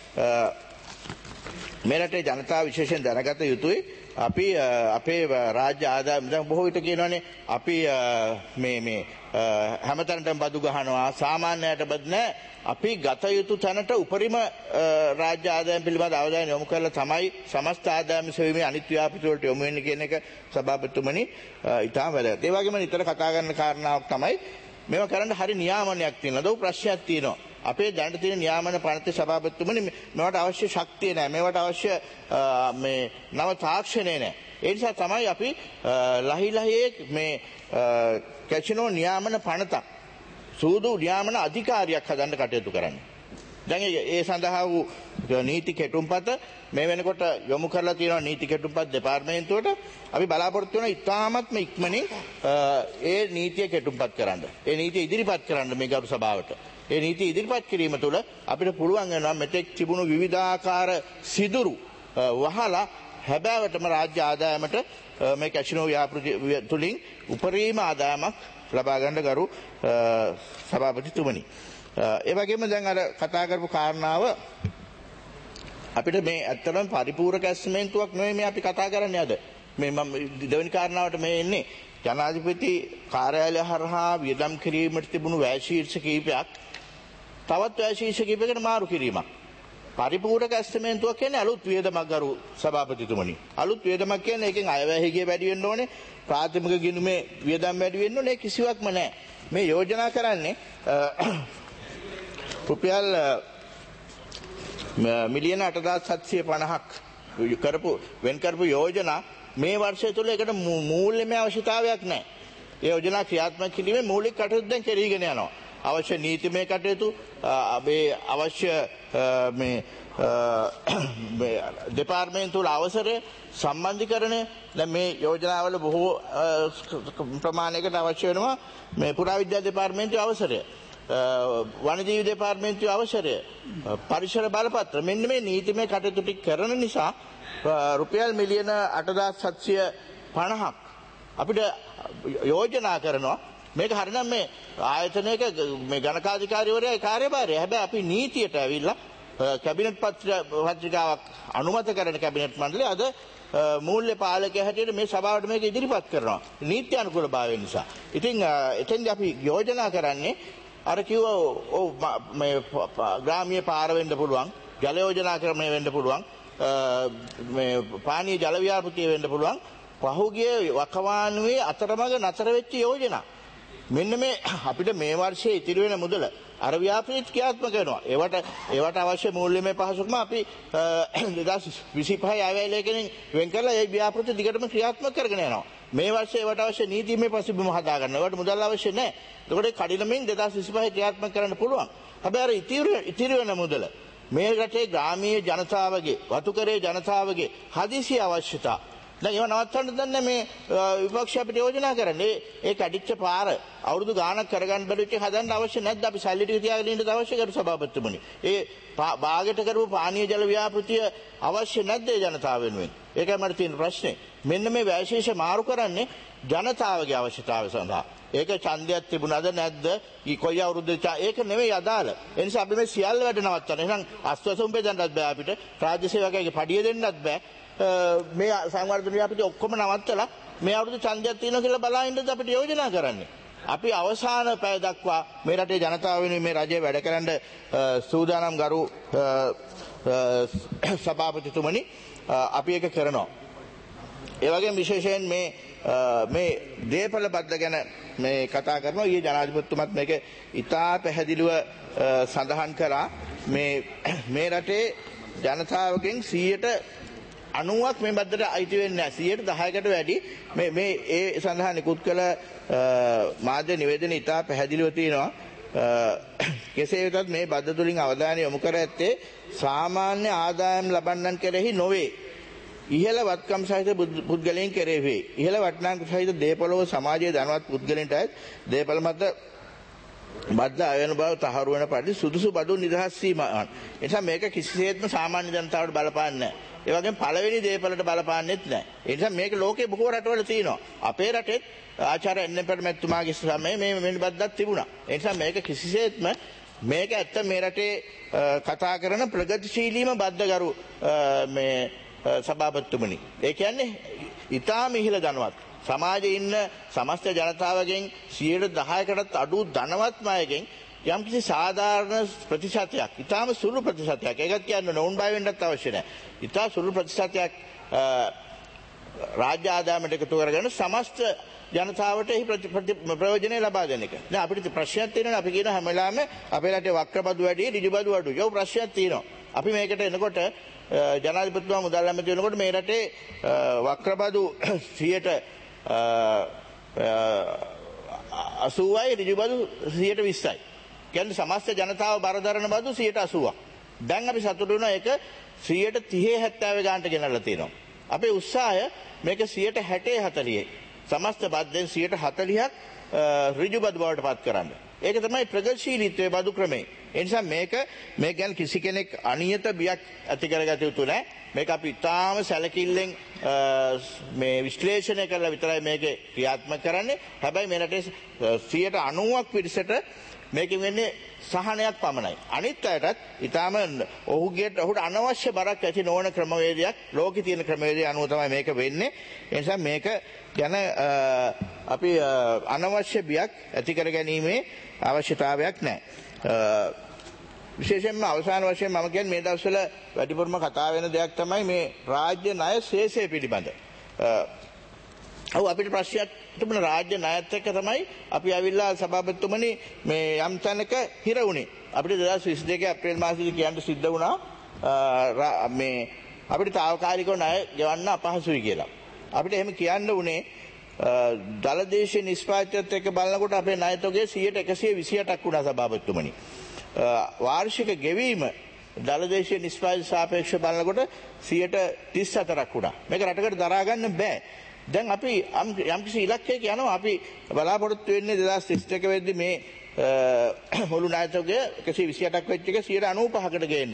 මේ රටේ ජනතාව විශේෂයෙන් දැනගත යුතුයි. අපි අපේ රාජ්‍ය ආදායම දැන් බොහෝ විට කියනවානේ අපි මේ මේ හැමතැනටම බදු ගහනවා සාමාන්‍යයට බද නැහැ. අපි ගත යුතු තැනට උපරිම රාජ්‍ය ආදායම් පිළිබඳ අවධානය යොමු කරලා තමයි සමස්ත ආදායම සෙවීමේ අනිත් ව්‍යාපෘති වලට යොමු වෙන්නේ කියන එක සභාපතිතුමනි ඉතාම වැදගත්. ඒ වගේම නිතර කතා කරන කාරණාවක් තමයි මේවා කරන්න හරි නියාමනයක් තියෙනවා. දෝ ප්‍රශ්නයක් තියෙනවා. අපේ දැනට තියෙන නියාමන පනතේ සභාපතිතුමනි මේවට අවශ්‍ය ශක්තිය නැහැ. මේවට අවශ්‍ය මේ නව තාක්ෂණය නැහැ. ඒ නිසා තමයි අපි ලහි ලහියේ මේ කැසිනෝ නියාමන පනතක් සූදු නියාමන අධිකාරියක් හදන්න කටයුතු කරන්නේ. දැන් ඒ සඳහා වූ නීති කෙටුම්පත මේ වෙනකොට යොමු කරලා තියෙනවා නීති කෙටුම්පත් දෙපාර්තමේන්තුවට. අපි බලාපොරොත්තු වෙනවා ඉතාමත්ම ඉක්මනින් ඒ නීතිය කෙටුම්පත් කරන්න. ඒ නීතිය ඉදිරිපත් කරන්න මේ ගරු සභාවට. ඒ නීති ඉදිරිපත් කිරීම තුළ අපිට පුළුවන් වෙනවා මෙතෙක් තිබුණු විවිධාකාර සිදුරු වහලා හැබෑවටම රාජ්‍ය ආදායමට මේ කැසිනෝ ව්‍යාපෘති තුලින් උපරිම ආදායමක් ලබා ගන්න ගරු සභාපතිතුමනි. ඒ වගේම දැන් අර කතා කරපු කාරණාව අපිට මේ ඇත්තටම පරිපූර්ණ ඇස්මෙන්තුවක් නෙවෙයි මේ අපි කතා කරන්නේ අද. මේ මම දෙවෙනි කාරණාවට මේ එන්නේ ජනාධිපති කාර්යාලය හරහා වියදම් කිරීමට තිබුණු වැය ශීර්ෂ කීපයක් තවත් වැය ශීර්ෂ කීපයකට මාරු කිරීමක්. පරිපූර්ණ ඇස්මෙන්තුවක් කියන්නේ අලුත් වියදමක් ගරු සභාපතිතුමනි. අලුත් වියදමක් කියන්නේ ඒකෙන් අයවැය ගිය වැඩි වෙන්න ඕනේ. ප්‍රාථමික ගිණුමේ වියදම් වැඩි වෙන්න ඕනේ. කිසිවක්ම නැහැ. මේ යෝජනා කරන්නේ රුපියල් මිලියන අටදාස් හත්සිය පනහක් කරපු වෙන් කරපු යෝජනා මේ වර්ෂය තුළ ඒකට මූල්‍යමය අවශ්‍යතාවයක් නැහැ. ඒ යෝජනා ක්‍රියාත්මක කිරීමේ මූලික කටයුතු දැන් කෙරීගෙන යනවා. අවශ්‍ය නීතිමය කටයුතු මේ අවශ්‍ය මේ දෙපාර්තමේන්තු වල අවසරය සම්බන්ධීකරණය දැන් මේ යෝජනාවල බොහෝ ප්‍රමාණයකට අවශ්‍ය වෙනවා මේ පුරාවිද්‍යා දෙපාර්තමේන්තුවේ අවසරය. වනජීවි දෙපාර්තමේන්තුවේ අවසරය පරිසර බලපත්‍ර මෙන්න මේ නීතිමය කටයුතු ටික කරන නිසා රුපියල් මිලියන අටදාස් හත්සිය පනහක් අපිට යෝජනා කරනවා. මේක හරිනම් මේ ආයතනයක මේ ගණකාධිකාරිවරයා කාර්යභාරය. හැබැයි අපි නීතියට ඇවිල්ලා කැබිනට් පත්‍රිකාවක් අනුමත කරන කැබිනට් මණ්ඩලය අද මූල්‍ය පාලකයා හැටියට මේ සභාවට මේක ඉදිරිපත් කරනවා නීති අනුකූලභාවය නිසා. ඉතින් එතෙන්දී අපි යෝජනා කරන්නේ අර කිව්ව ඔව් මේ ග්‍රාමීය පාර වෙන්න පුළුවන්, ජල යෝජනා ක්‍රමය වෙන්න පුළුවන්, මේ පානීය ජල ව්‍යාපෘතිය වෙන්න පුළුවන්. පහුගිය වකවානුවේ අතරමඟ නතර වෙච්ච යෝජනා. මෙන්න මේ අපිට මේ වර්ෂයේ ඉතිරි වෙන මුදල අර ව්‍යාපෘති ක්‍රියාත්මක වෙනවා. ඒවට ඒවට අවශ්‍ය මූල්‍යමය පහසුකම් අපි දෙදාස් විසිපහ අයවැය ලේඛනයෙන් වෙන් කරලා ඒ ව්‍යාපෘති දිගටම ක්‍රියාත්මක කරගෙන යනවා. මේ වර්ෂයේ ඒවට අවශ්‍ය නීතිමය පසුබිම හදා ගන්න. ඒවට මුදල් අවශ්‍ය නැහැ. ඒකට කඩිනමින් දෙදාස් විසිපහ ක්‍රියාත්මක කරන්න පුළුවන්. හැබැයි අර ඉතිරි ඉතිරි වෙන මුදල මේ රටේ ග්‍රාමීය ජනතාවගේ වතුකරේ ජනතාවගේ හදිසි අවශ්‍යතා දැන් ඒව නවත්තන්න දන්නේ මේ විපක්ෂ අපිට යෝජනා කරන්නේ ඒ කැඩිච්ච පාර අවුරුදු ගාණක් කරගන්න බැරිච්ච හදන්න අවශ්‍ය නැද්ද අපි සල්ලි ටික තියාගෙන ඉන්න අවශ්‍ය කරු සභාපතිතුමනි ඒ භාගයට කරපු පානීය ජල ව්‍යාපෘතිය අවශ්‍ය නැද්ද ඒ ජනතාව වෙනුවෙන් ඒකයි මට තියෙන ප්‍රශ්නේ මෙන්න මේ වැයශේෂ මාරු කරන්නේ ජනතාවගේ අවශ්‍යතාවය සඳහා ඒක ඡන්දයක් තිබුණාද නැද්ද කොයි අවුරුද්දේ ඒක නෙමෙයි අදාළ ඒ නිසා අපි මේ සියල්ල වැඩ නවත්තන්න එහෙනම් අස්වැසුම් බෙදන්නත් බෑ අපිට රාජ්‍ය සේවකයෙක්ගේ පඩිය දෙන්නත් බෑ මේ සංවර්ධන ව්‍යාපෘති ඔක්කොම නවත්තලා මේ අවුරුදු ඡන්දයක් තියෙනවා කියලා බලා ඉන්නද අපිට යෝජනා කරන්නේ අපි අවසාන පැය දක්වා මේ රටේ ජනතාව වෙනුවෙන් මේ රජය වැඩ කරන්න සූදානම් ගරු සභාපතිතුමනි අපි ඒක කරනවා. ඒ වගේම විශේෂයෙන් මේ මේ දේපල බද්ද ගැන මේ කතා කරනවා. ඊයේ ජනාධිපතිතුමත් මේක ඉතා පැහැදිලිව සඳහන් කළා. මේ මේ රටේ ජනතාවගෙන් සීයට අනුවක් මේ බද්දට අයිති වෙන්නේ නැහැ. සීයට දහයකට වැඩි මේ මේ ඒ සඳහා නිකුත් කළ මාධ්‍ය නිවේදන ඉතා පැහැදිලිව තියෙනවා. කෙසේ වෙතත් මේ බද්ද තුලින් අවධානය යොමු කර ඇත්තේ සාමාන්‍ය ආදායම් ලබන්නන් කෙරෙහි නොවේ. ඉහළ වත්කම් සහිත පුද්ගලයන් කෙරෙහි වේ. ඉහළ වටිනාකම් සහිත දේපොළව සමාජයේ ධනවත් පුද්ගලයන්ට දේපොළ මත බද්ද අයන බව තහවුරු වන පරිදි සුදුසු බදු නිදහස් සීමාවන්. ඒ නිසා මේක කිසිසේත්ම සාමාන්‍ය ජනතාවට බලපාන්නේ නැහැ. ඒ වගේම පළවෙනි දේපළට බලපාන්නෙත් නැහැ. ඒ නිසා මේක ලෝකේ බොහෝ රටවල තියෙනවා. අපේ රටෙත් ආචාර්ය එන් එම් පෙරමැතිතුමාගේ සමයේ මේ මෙන්න බද්දක් තිබුණා. ඒ නිසා මේක කිසිසේත්ම මේක ඇත්ත මේ රටේ කතා කරන ප්‍රගතිශීලීම බද්දගරු මේ සභාපතිතුමනි. ඒ කියන්නේ ඉතාම ඉහළ ධනවත් සමාජයේ ඉන්න සමස්ත ජනතාවගෙන් සියයට දහයකටත් අඩු ධනවත් අයගෙන් යම්කිසි සාධාරණ ප්‍රතිශතයක් ඉතාම සුළු ප්‍රතිශතයක් ඒකත් කියන්න නොඋන් බය වෙන්නත් අවශ්‍ය නැහැ. ඉතා සුළු ප්‍රතිශතයක් රාජ්‍ය ආදායමට එකතු කරගෙන සමස්ත ජනතාවට එහි ප්‍රයෝජනය ලබා දෙන එක. දැන් අපිට ප්‍රශ්නයක් තියෙනවා. අපි කියන හැම වෙලාවෙම අපේ රටේ වක්‍රබදු වැඩි, ඍජුබදු අඩුයි. ඒක ප්‍රශ්නයක් තියෙනවා. අපි මේකට එනකොට ජනාධිපතිතුමා මුදල් ඇමති වෙනකොට මේ රටේ වක්‍රබදු සියයට අසූවයි ඍජුබදු සියයට විස්සයි. කියන්නේ සමස්ත ජනතාව බර දරන බදු සියයට අසූවක්. දැන් අපි සතුටු වෙනවා ඒක සියයට තිහේ හැත්තෑව ගානට ගෙනල්ලා තියෙනවා. අපේ උත්සාහය මේක සියයට හැටේ හතළිහයි. සමස්ත බද්දෙන් සියයට හතළිහක් ඍජු බදු බවට පත් කරන්න. ඒක තමයි ප්‍රගතිශීලීත්වයේ බදු ක්‍රමය. ඒ නිසා මේක මේ ගැන කිසි කෙනෙක් අනියත බියක් ඇති කරගත යුතු නැහැ. මේක අපි ඉතාම සැලකිල්ලෙන් මේ විශ්ලේෂණය කරලා විතරයි මේක ක්‍රියාත්මක කරන්නේ. හැබැයි මේ රටේ සියයට අනූවක් පිරිසට මේකෙන් වෙන්නේ සහනයක් පමණයි. අනිත් අයටත් ඊටාම ඔහුගේ ඔහුට අනවශ්‍ය බරක් ඇති නොවන ක්‍රමවේදයක් ලෝකේ තියෙන ක්‍රමවේදය අනුව තමයි මේක වෙන්නේ. ඒ නිසා මේක ගැන අපි අනවශ්‍ය බියක් ඇති කර ගැනීමේ අවශ්‍යතාවයක් නැහැ. විශේෂයෙන්ම අවසාන වශයෙන් මම කියන්නේ මේ දවස්වල වැඩිපුරම කතා වෙන දෙයක් තමයි මේ රාජ්‍ය ණය ශේෂය පිළිබඳ. ඔව් අපිට ප්‍රශ්නයක් තිබුණ රාජ්‍ය ණයත් එක්ක තමයි අපි ආවිල්ලා සභාපතිතුමනි මේ යම් තැනක හිර වුණේ. අපිට දෙදාස් විසි දෙකේ අප්‍රේල් මාසෙදි කියන්න සිද්ධ වුණා මේ අපිට తాවකාලිකව ණය ගෙවන්න අපහසුයි කියලා. අපිට එහෙම කියන්න උනේ දලදේශීය නිෂ්පාදනයත් එක්ක බලනකොට අපේ ණය තොගය සියයට එකසිය විසි අටක් වුණා සභාපතිතුමනි. වාර්ෂික ගෙවීම දලදේශීය නිෂ්පාදන සාපේක්ෂව බලනකොට සියයට තිස් හතරක් වුණා. මේක රටකට දරා ගන්න බෑ. දැන් අපි යම්කිසි ඉලක්කයක යනවා. අපි බලාපොරොත්තු වෙන්නේ දෙදාස් තිස් දෙක වෙද්දි මේ මුළු ණය තොගය එකසිය විසි අටක් වෙච්ච එක සියයට අනූපහකට ගේන්න.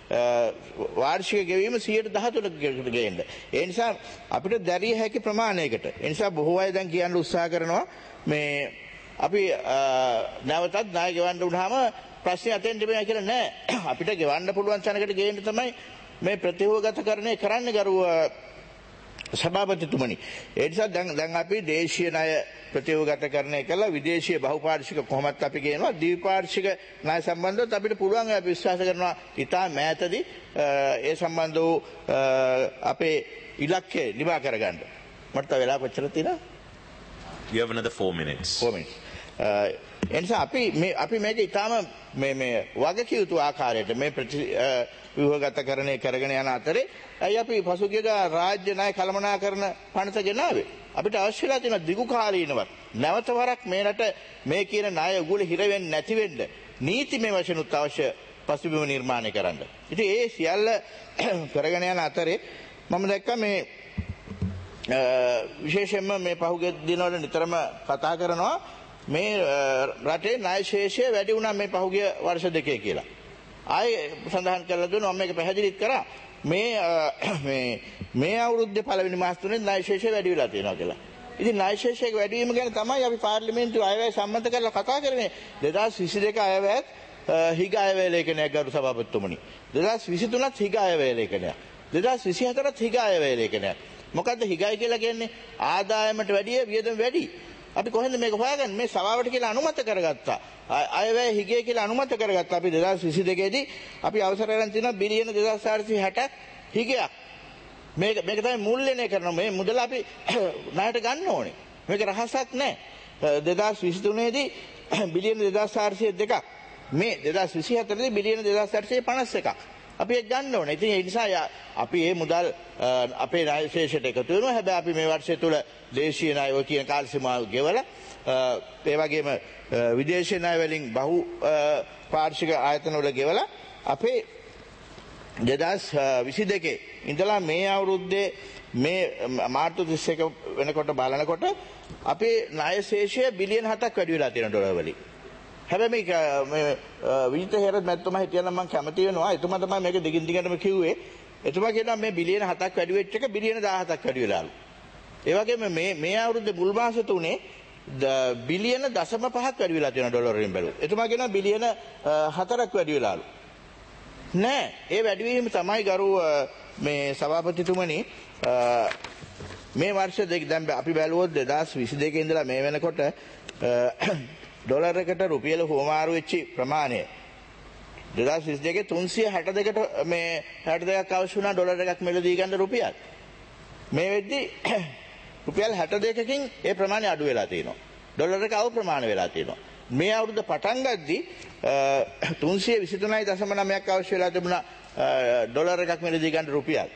වාර්ෂික ගෙවීම සියයට දහතුනකට ගේන්න. ඒ නිසා අපිට දැරිය හැකි ප්‍රමාණයකට. ඒ නිසා බොහෝ අය දැන් කියන්න උත්සාහ කරනවා මේ අපි නැවතත් ණය ගෙවන්න උනහම ප්‍රශ්නේ අතෙන් දෙන්නේ කියලා නෑ. අපිට ගෙවන්න පුළුවන් තැනකට ගේන්න තමයි මේ ප්‍රතිහෝගතකරණය කරන්න ගරුව සභාපතිතුමනි. ඒ නිසා දැන් දැන් අපි දේශීය ණය ප්‍රතිවගතකරණය කළා. විදේශීය බහුපාර්ශ්වික කොහොමත් අපි කියනවා. ද්විපාර්ශ්වික ණය සම්බන්ධව අපිට පුළුවන් අපි විශ්වාස කරනවා ඉතා මෑතදී ඒ සම්බන්ධ වූ අපේ ඉලක්කය නිවා කරගන්න. මට තව වෙලා කොච්චර තියෙනවද? You have another four minutes. four minutes. එනිසා අපි මේ අපි මේක ඉතාම මේ මේ වගකිය යුතු ආකාරයට මේ ප්‍රති ව්‍යුහගතකරණය කරගෙන යන අතරේ ඇයි අපි පසුගියදා රාජ්‍ය ණය කළමනාකරන පනත ගෙනාවේ? අපිට අවශ්‍යලා තියෙන දිගු කාලීනවත් නැවත වරක් මේ රට මේ කියන ණය උගුල හිර වෙන්නේ නැති වෙන්න නීතිමය වශයෙන් උත් අවශ්‍ය පසුබිම නිර්මාණය කරන්න. ඉතින් ඒ සියල්ල කරගෙන යන අතරේ මම දැක්කා මේ විශේෂයෙන්ම මේ පහුගිය දිනවල නිතරම කතා කරනවා මේ රටේ ණය ශේෂය වැඩි වුණා මේ පහුගිය වර්ෂ දෙකේ කියලා. ආයේ සඳහන් කරලා දුන්නා මම මේක පැහැදිලිත් කරා මේ මේ මේ අවුරුද්දේ පළවෙනි මාස තුනේ ණය ශේෂය වැඩි වෙලා තියෙනවා කියලා. ඉතින් ණය ශේෂයක වැඩි වීම ගැන තමයි අපි පාර්ලිමේන්තුවේ අයවැය සම්මත කරලා කතා කරන්නේ. දෙදාස් විසි දෙක අයවැයත් හිග අයවැය ලේඛනයක් ගරු සභාපතිතුමනි. දෙදාස් විසි තුනත් හිග අයවැය ලේඛනයක්. දෙදාස් විසි හතරත් හිග අයවැය ලේඛනයක්. මොකද්ද හිගයි කියලා කියන්නේ? ආදායමට වැඩිය වියදම වැඩි. අපි කොහෙන්ද මේක හොයාගන්නේ? මේ සභාවට කියලා අනුමත කරගත්තා. අයවැය හිගේ කියලා අනුමත කරගත්තා. අපි දෙදාස් විසි දෙකේ දී අපි අවසර අරන් තිනවා බිලියන දෙදාස් හාරසිය හැටක් හිගයක්. මේක මේක තමයි මූල්‍යණය කරනවා. මේ මුදල අපි ණයට ගන්න ඕනේ. මේක රහසක් නෑ. දෙදාස් විසි තුනේ දී බිලියන දෙදාස් හාරසිය දෙකක්. මේ දෙදාස් විසි හතර දී බිලියන දෙදාස් හාරසිය පනස් එකක්. අපි ඒක ගන්න ඕනේ. ඉතින් ඒ නිසා අපි මේ මුදල් අපේ ණය ශේෂයට එකතු වෙනවා. හැබැයි අපි මේ වර්ෂය තුල දේශීය ණය ඔය කියන කාල සීමාව ගෙවලා ඒ වගේම විදේශීය ණය වලින් බහු පාර්ශ්වික ආයතන වල ගෙවලා අපේ දෙදාස් විසි දෙකේ ඉඳලා මේ අවුරුද්දේ මේ මාර්තු තිස් එක වෙනකොට බලනකොට අපේ ණය ශේෂය බිලියන හතක් වැඩි වෙලා තියෙනවා ඩොලර් වලින්. හැබැයි මේ විජිත හේරත් මැතිතුමා හිටියනම් මම කැමති වෙනවා. එතුමා තමයි මේක දිගින් දිගටම කිව්වේ. එතුමා කියනවා මේ බිලියන හතක් වැඩි වෙච්ච එක බිලියන දහහතක් වැඩි වෙලාලු. ඒ වගේම මේ මේ අවුරුද්දේ මුල් මාස තුනේ බිලියන දශම පහක් වැඩි වෙලා තියෙනවා ඩොලර් වලින් බැලුවොත්. එතුමා කියනවා බිලියන හතරක් වැඩි වෙලාලු. නෑ ඒ වැඩි වීම තමයි ගරු මේ සභාපතිතුමනි මේ වර්ෂ දෙක දැන් අපි බැලුවොත් දෙදාස් විසි දෙකේ ඉඳලා මේ වෙනකොට ඩොලර් එකට රුපියල හුවමාරු වෙච්ච ප්‍රමාණය දෙදාස් විසි දෙකේ තුන්සිය හැට දෙකට මේ හැට දෙකක් අවශ්‍ය වුණා ඩොලර් එකක් මිලදී ගන්න රුපියල්. මේ වෙද්දි රුපියල් හැට දෙකකින් ඒ ප්‍රමාණය අඩු වෙලා තියෙනවා. ඩොලර් එක අවු ප්‍රමාණ වෙලා තියෙනවා. මේ අවුරුද්ද පටන් ගද්දී තුන්සිය විසි තුනයි දශම නවයක් අවශ්‍ය වෙලා තිබුණා ඩොලර් එකක් මිලදී ගන්න රුපියල්.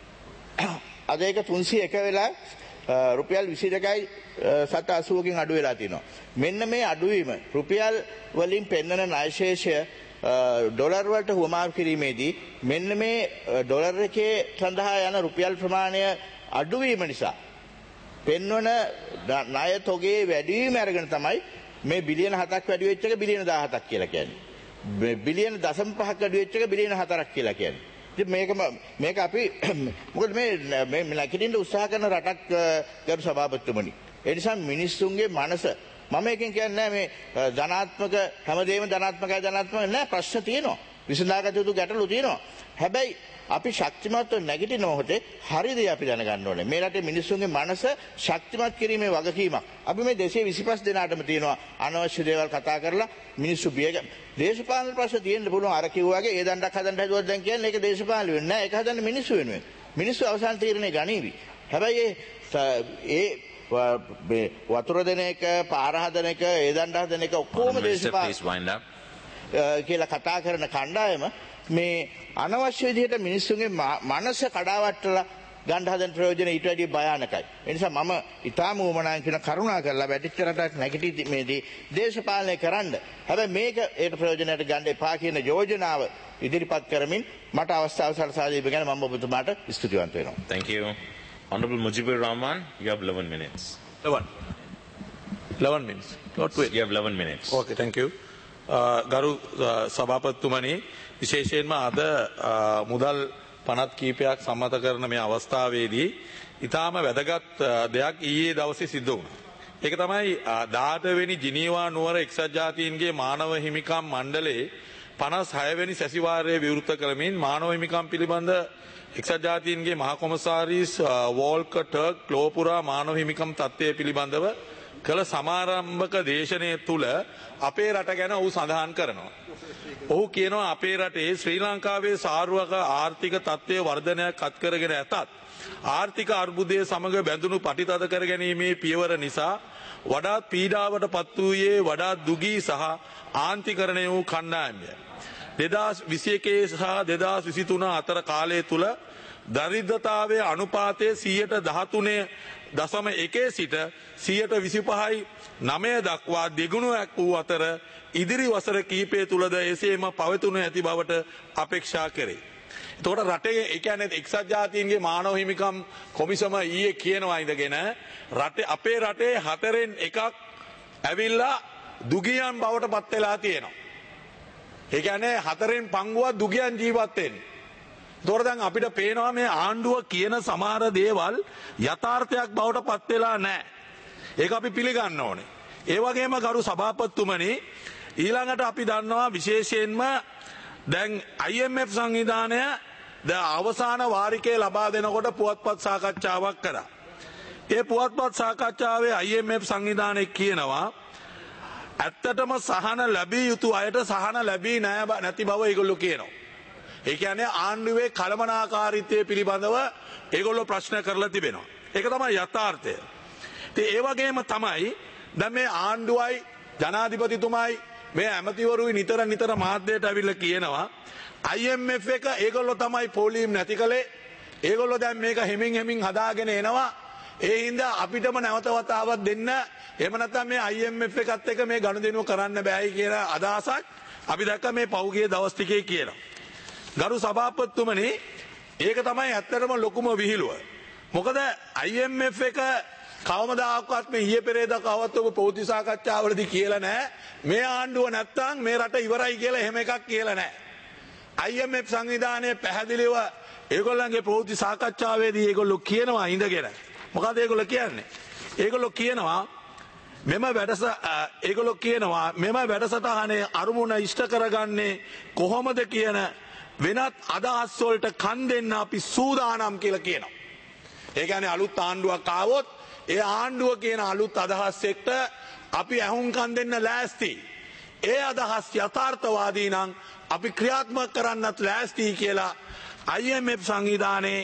අද ඒක තුන්සිය එක වෙලා රුපියල් විසි දෙකයි සත අසූවකින් අඩු වෙලා තියෙනවා. මෙන්න මේ අඩුවීම රුපියල් වලින් පෙන්වන ණයශේෂය ඩොලර් වලට හුවමාරු කිරීමේදී මෙන්න මේ ඩොලර් එකේ සඳහා යන රුපියල් ප්‍රමාණය අඩුවීම නිසා පෙන්වන ණය තොගේ වැඩිවීම අරගෙන තමයි මේ බිලියන හතක් වැඩි වෙච්ච එක බිලියන දහහතක් කියලා කියන්නේ. මේ බිලියන දශම පහක් වැඩි වෙච්ච එක බිලියන හතරක් කියලා කියන්නේ. ඉතින් මේක මේක අපි මොකද මේ මේ නැගිටින්න උත්සාහ කරන රටක් ගරු සභාපතිතුමනි. ඒ නිසා මිනිස්සුන්ගේ මනස මම එකෙන් කියන්නේ මේ ධනාත්මක හැමදේම ධනාත්මකයි ධනාත්මක නෑ ප්‍රශ්න තියෙනවා. විසඳාගත යුතු ගැටලු තියෙනවා. හැබැයි අපි ශක්තිමත්ව නැගිටින මොහොතේ හරි දේ අපි දැනගන්න ඕනේ. මේ රටේ මිනිස්සුන්ගේ මනස ශක්තිමත් කිරීමේ වගකීමක් අපි මේ දෙසිය විසිපස් දෙනාටම තියෙනවා. අනවශ්‍ය දේවල් කතා කරලා මිනිස්සු බිය දේශපාලන ප්‍රශ්න තියෙන්න පුළුවන්. අර කිව්වාගේ ඒ දණ්ඩක් හදන්න හදුවත් දැන් කියන්නේ ඒක දේශපාලන වෙන්නේ නෑ. ඒක හදන්නේ මිනිස්සු වෙනුවෙන්. මිනිස්සු අවසාන තීරණය ගනීවි. හැබැයි ඒ ඒ වතුර දෙන එක, පාර හදන එක, ඒ දණ්ඩ හදන එක ඔක්කොම දේශපාලන කියලා කතා කරන කණ්ඩායම මේ අනවශ්‍ය විදිහට මිනිස්සුන්ගේ මනස කඩාවැටලා ගන්න හදන ප්‍රයෝජන ඊට වැඩිය භයානකයි. ඒ නිසා මම ඊටාම උමනාන් කියන කරුණා කරලා වැටිච්ච රටක් නැගිටිීමේදී දේශපාලනය කරන්න. හැබැයි මේක ඒට ප්‍රයෝජනයට ගන්න එපා කියන යෝජනාව ඉදිරිපත් කරමින් මට අවස්ථාව සලසා දීම ගැන මම ඔබතුමාට ස්තුතිවන්ත වෙනවා. Thank you. Honorable Mujibur Rahman, you have eleven minutes. eleven. eleven minutes. Not twelve. You have eleven minutes. Okay, thank you. ගරු සභාපතිතුමනි විශේෂයෙන්ම අද මුදල් පනත් කීපයක් සම්මත කරන මේ අවස්ථාවේදී ඉතාම වැදගත් දෙයක් ඊයේ දවසේ සිද්ධ වුණා. ඒක තමයි දාට වෙනි ජිනීවා නුවර එක්සත් ජාතීන්ගේ මානව හිමිකම් මණ්ඩලයේ පනස් හය වෙනි සැසිවාරය විවෘත කරමින් මානව හිමිකම් පිළිබඳ එක්සත් ජාතීන්ගේ මහ කොමසාරිස් වෝල්කර් ටර්ක් ලෝපුරා මානව හිමිකම් තත්ත්වය පිළිබඳව කළ සමාරම්භක දේශනය තුළ අපේ රට ගැන ඔහු සඳහන් කරනවා. ඔහු කියනවා අපේ රටේ ශ්‍රී ලංකාවේ සාර්වක ආර්ථික තත්ත්වය වර්ධනයක් අත් කරගෙන ඇතත් ආර්ථික අර්බුදය සමග බැඳුණු පටිතද කර ගැනීමේ පියවර නිසා වඩාත් පීඩාවට පත් වූයේ වඩාත් දුගී සහ ආන්තිකරණය වූ කණ්ඩායමය. දෙදාස් විසි එකේ සහ දෙදාස් විසි තුන අතර කාලය තුළ දරිද්‍රතාවයේ අනුපාතය සියයට දහතුනේ දශම එකේ සිට සියයට විසිපහයි නවය දක්වා දෙගුණයක් වූ අතර ඉදිරි වසර කීපය තුළද එසේම පවතුන ඇති බවට අපේක්ෂා කරේ. එතකොට රටේ ඒ කියන්නේ එක්සත් ජාතීන්ගේ මානව හිමිකම් කොමිසම ඊයේ කියනවා ඉඳගෙන රටේ අපේ රටේ හතරෙන් එකක් ඇවිල්ලා දුගියන් බවට පත් වෙලා තියෙනවා. ඒ කියන්නේ හතරෙන් පංගුවක් දුගියන් ජීවත් වෙන්නේ. එතකොට දැන් අපිට පේනවා මේ ආණ්ඩුව කියන සමහර දේවල් යථාර්ථයක් බවට පත් වෙලා නැහැ. ඒක අපි පිළිගන්න ඕනේ. ඒ වගේම ගරු සභාපතිතුමනි ඊළඟට අපි දන්නවා විශේෂයෙන්ම දැන් I M F සංවිධානය ද අවසාන වාරිකය ලබා දෙනකොට පුවත්පත් සාකච්ඡාවක් කරා. ඒ පුවත්පත් සාකච්ඡාවේ I M F සංවිධානය කියනවා ඇත්තටම සහන ලැබිය යුතු අයට සහන ලැබී නැති බව ඒගොල්ලෝ කියනවා. ඒ කියන්නේ ආණ්ඩුවේ කළමනාකාරීත්වය පිළිබඳව ඒගොල්ලෝ ප්‍රශ්න කරලා තිබෙනවා. ඒක තමයි යථාර්ථය. ඉතින් ඒ වගේම තමයි දැන් මේ ආණ්ඩුවයි ජනාධිපතිතුමයි මේ ඇමතිවරුයි නිතර නිතර මාධ්‍යයට ඇවිල්ලා කියනවා I M F එක ඒගොල්ලෝ තමයි පොලිම් නැති කළේ. ඒගොල්ලෝ දැන් මේක හිමින් හිමින් හදාගෙන එනවා. ඒ හින්දා අපිටම නැවත වතාවක් දෙන්න එහෙම නැත්නම් මේ I M F එකත් එක්ක මේ ගනුදෙනුව කරන්න බෑයි කියලා අදහසක් අපි දැක්ක මේ පෞගිය දවස් ටිකේ කියනවා. ගරු සභාපතිතුමනි ඒක තමයි ඇත්තටම ලොකුම විහිළුව. මොකද I M F එක කවමදාකවත් මේ ඊයේ පෙරේදා කවවත් ඔබ පොදු සාකච්ඡාවලදී කියලා නැහැ. මේ ආණ්ඩුව නැත්තම් මේ රට ඉවරයි කියලා එහෙම එකක් කියලා නැහැ. I M F සංවිධානයේ පැහැදිලිව ඒගොල්ලන්ගේ පොදු සාකච්ඡාවේදී ඒගොල්ලෝ කියනවා ඉඳගෙන. මොකද ඒගොල්ලෝ කියන්නේ? ඒගොල්ලෝ කියනවා මෙම වැඩස ඒගොල්ලෝ කියනවා මෙම වැඩසටහනේ අරමුණ ඉෂ්ට කරගන්නේ කොහොමද කියන වෙනත් අදහස් වලට කන් දෙන්න අපි සූදානම් කියලා කියනවා. ඒ කියන්නේ අලුත් ආණ්ඩුවක් ආවොත් ඒ ආණ්ඩුව කියන අලුත් අදහස් එක්ක අපි අහුම්කම් දෙන්න ලෑස්ති. ඒ අදහස් යථාර්ථවාදී නම් අපි ක්‍රියාත්මක කරන්නත් ලෑස්ති කියලා I M F සංවිධානයේ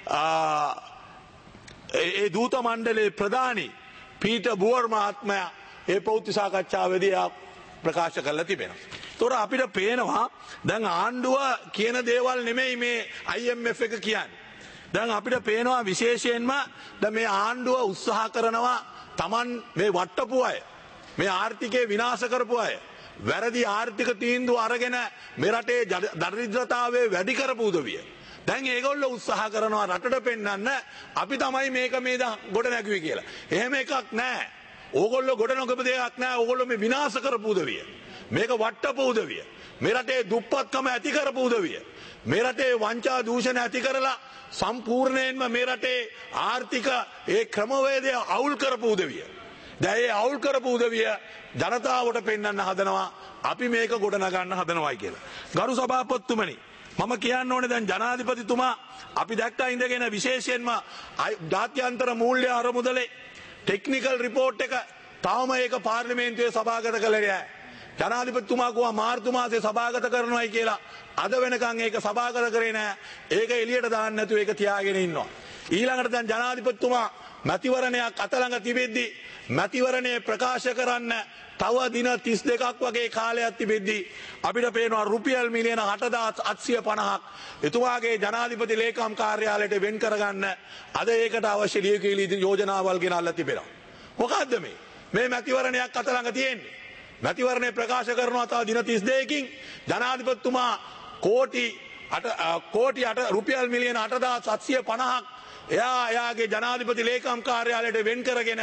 ඒ දූත මණ්ඩලයේ ප්‍රධානී පීටර් බුවර් මහත්මයා ඒ පෞද්ගලික සාකච්ඡාවේදී ප්‍රකාශ කළා තිබෙනවා. ඒතොර අපිට පේනවා දැන් ආණ්ඩුව කියන දේවල් නෙමෙයි මේ I M F එක කියන්නේ. දැන් අපිට පේනවා විශේෂයෙන්ම දැන් මේ ආණ්ඩුව උත්සාහ කරනවා Taman මේ වට්ටපු අය මේ ආර්ථිකය විනාශ කරපු අය වැරදි ආර්ථික තීන්දුව අරගෙන මේ රටේ දරිද්‍රතාවය වැඩි කරපු උදවිය. දැන් ඒගොල්ලෝ උත්සාහ කරනවා රටට පෙන්වන්න අපි තමයි මේක මේ ගොඩ නැගුවේ කියලා. එහෙම එකක් නැහැ. ඕගොල්ලෝ ගොඩ නොගපු දෙයක් නැහැ. ඕගොල්ලෝ මේ විනාශ කරපු උදවිය. මේක වට්ටපු උදවිය. මේ රටේ දුප්පත්කම ඇති කරපු උදවිය. මේ රටේ වංචා දූෂණ ඇති කරලා සම්පූර්ණයෙන්ම මේ රටේ ආර්ථික ඒ ක්‍රමවේදය අවුල් කරපු උදවිය. දැන් ඒ අවුල් කරපු උදවිය ජනතාවට පෙන්වන්න හදනවා අපි මේක ගොඩ නගන්න හදනවායි කියලා. ගරු සභාපතිතුමනි මම කියන්න ඕනේ දැන් ජනාධිපතිතුමා අපි දැක්කා ඉඳගෙන විශේෂයෙන්ම ජාත්‍යන්තර මූල්‍ය අරමුදලේ ටෙක්නිකල් රිපෝට් එක තාම ඒක පාර්ලිමේන්තුවේ සභාගත කළේ නැහැ. ජනාධිපතිතුමා කිව්වා මාර්තු මාසේ සභාගත කරනවායි කියලා. අද වෙනකන් ඒක සභාගත කරේ නැහැ. ඒක එළියට දාන්න නැතුව ඒක තියාගෙන ඉන්නවා. ඊළඟට දැන් ජනාධිපතිතුමා මැතිවරණයක් අත ළඟ තිබෙද්දී මැතිවරණය ප්‍රකාශ කරන්න තව දින තිස් දෙකක් වගේ කාලයක් තිබෙද්දී අපිට පේනවා රුපියල් මිලියන අටදාස් අටසිය පනහක් එතුමාගේ ජනාධිපති ලේකම් කාර්යාලයට වෙන් කරගන්න අද ඒකට අවශ්‍ය ලියකියවිලි යෝජනාවල් ගෙනල්ලා තිබෙනවා. මොකද්ද මේ? මේ මැතිවරණයක් අත ළඟ තියෙන්නේ. මැතිවරණය ප්‍රකාශ කරනවා තව දින තිස් දෙකකින් ජනාධිපතිතුමා කෝටි අට කෝටි අට රුපියල් මිලියන අටදාස් අටසිය පනහක් එයා එයාගේ ජනාධිපති ලේකම් කාර්යාලයට වෙන් කරගෙන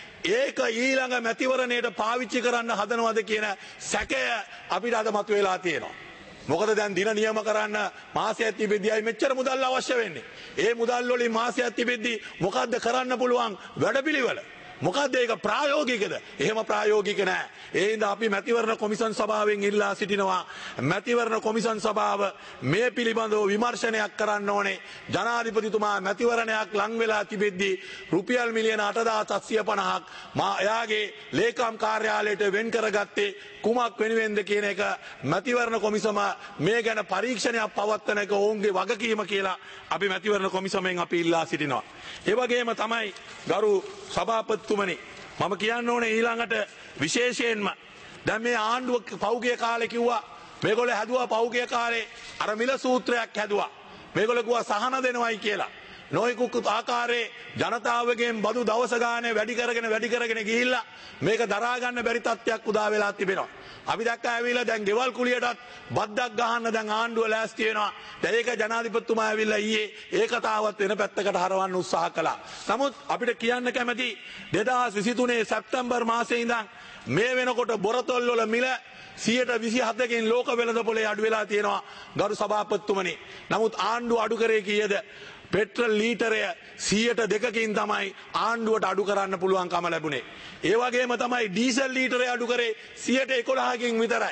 ඒක ඊළඟ මැතිවරණයට පාවිච්චි කරන්න හදනවද කියන සැකය අපිට අද මතුවලා තියෙනවා. මොකද දැන් දින නියම කරන්න මාසයක් තිබෙද්දී මෙච්චර මුදල් අවශ්‍ය වෙන්නේ. ඒ මුදල් වලින් මාසයක් තිබෙද්දී මොකද්ද කරන්න පුළුවන් වැඩපිළිවෙල? මොකද්ද ඒක ප්‍රායෝගිකද? එහෙම ප්‍රායෝගික නෑ. ඒ හින්දා අපි මැතිවරණ කොමිසම් සභාවෙන් ඉල්ලා සිටිනවා මැතිවරණ කොමිසම් සභාව මේ පිළිබඳව විමර්ශනයක් කරන්න ඕනේ. ජනාධිපතිතුමා මැතිවරණයක් ලං වෙලා තිබෙද්දී රුපියල් මිලියන අටදාස් අටසිය පනහක් මා එයාගේ ලේකම් කාර්යාලයට වෙන් කරගත්තේ කුමක් වෙනුවෙන්ද කියන එක මැතිවරණ කොමිසම මේ ගැන පරීක්ෂණයක් පවත්වන එක ඔවුන්ගේ වගකීම කියලා අපි මැතිවරණ කොමිසමෙන් අපි ඉල්ලා සිටිනවා. ඒ වගේම තමයි ගරු සභාපතිතුමනි මම කියන්න ඕනේ ඊළඟට විශේෂයෙන්ම දැන් මේ ආණ්ඩුව පෞගිය කාලේ කිව්වා මේගොල්ලෝ හැදුවා පෞගිය කාලේ අර මිල සූත්‍රයක් හැදුවා. මේගොල්ලෝ කිව්වා සහන දෙනවයි කියලා. නොයෙකුත් ආකාරයේ ජනතාවගෙන් බදු දවස ගානේ වැඩි කරගෙන වැඩි කරගෙන ගිහිල්ලා මේක දරා ගන්න බැරි තත්ත්වයක් උදා වෙලා තිබෙනවා. අපි දැක්කා ඇවිල්ලා දැන් ගෙවල් කුලියටත් බද්දක් ගහන්න දැන් ආණ්ඩුව ලෑස්ති වෙනවා. දැන් ඒක ජනාධිපතිතුමා ඇවිල්ලා ඊයේ ඒ කතාවත් වෙන පැත්තකට හරවන්න උත්සාහ කළා. නමුත් අපිට කියන්න කැමති දෙදහස් විසිතුනේ සැප්තැම්බර් මාසයේ ඉඳන් මේ වෙනකොට බොරතොල් වල මිල සියයට විසිහතකින් ලෝක වෙළඳපොලේ අඩු වෙලා තියෙනවා ගරු සභාපතිතුමනි. නමුත් ආණ්ඩුව අඩු කරේ කීයද? පෙට්‍රල් ලීටරය සියයට දෙකකින් තමයි ආණ්ඩුවට අඩු කරන්න පුළුවන්කම ලැබුණේ. ඒ වගේම තමයි ඩීසල් ලීටරය අඩු කරේ සියයට එකොළහකින් විතරයි.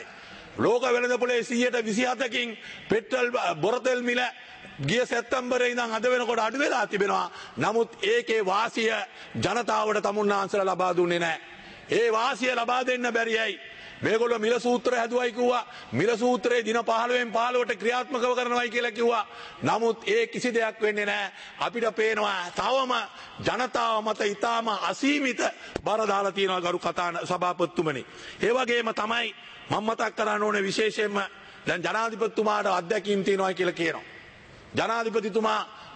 ලෝක වෙළඳපොලේ සියයට විසිහතකින් පෙට්‍රල් බොරතෙල් මිල ගිය සැප්තැම්බරේ ඉඳන් අද වෙනකොට අඩු වෙලා තිබෙනවා. නමුත් ඒකේ වාසිය ජනතාවට තමුන්නාන්සලා ලබා දුන්නේ නැහැ. ඒ වාසිය ලබා දෙන්න බැරියයි. මේගොල්ලෝ මිල සූත්‍රය හැදුවයි කිව්වා. මිල සූත්‍රයේ දින පහළොවෙන් පහළොවට ක්‍රියාත්මක කරනවායි කියලා කිව්වා. නමුත් ඒ කිසි දෙයක් වෙන්නේ නැහැ. අපිට පේනවා තවම ජනතාව මත ඊටාම අසීමිත බර දාලා තියෙනවා ගරු කතා සභාපතිතුමනි. ඒ වගේම තමයි මම මතක් කරන්න ඕනේ විශේෂයෙන්ම දැන් ජනාධිපතිතුමාට අත්දැකීම් තියෙනවා කියලා කියනවා. ජනාධිපතිතුමා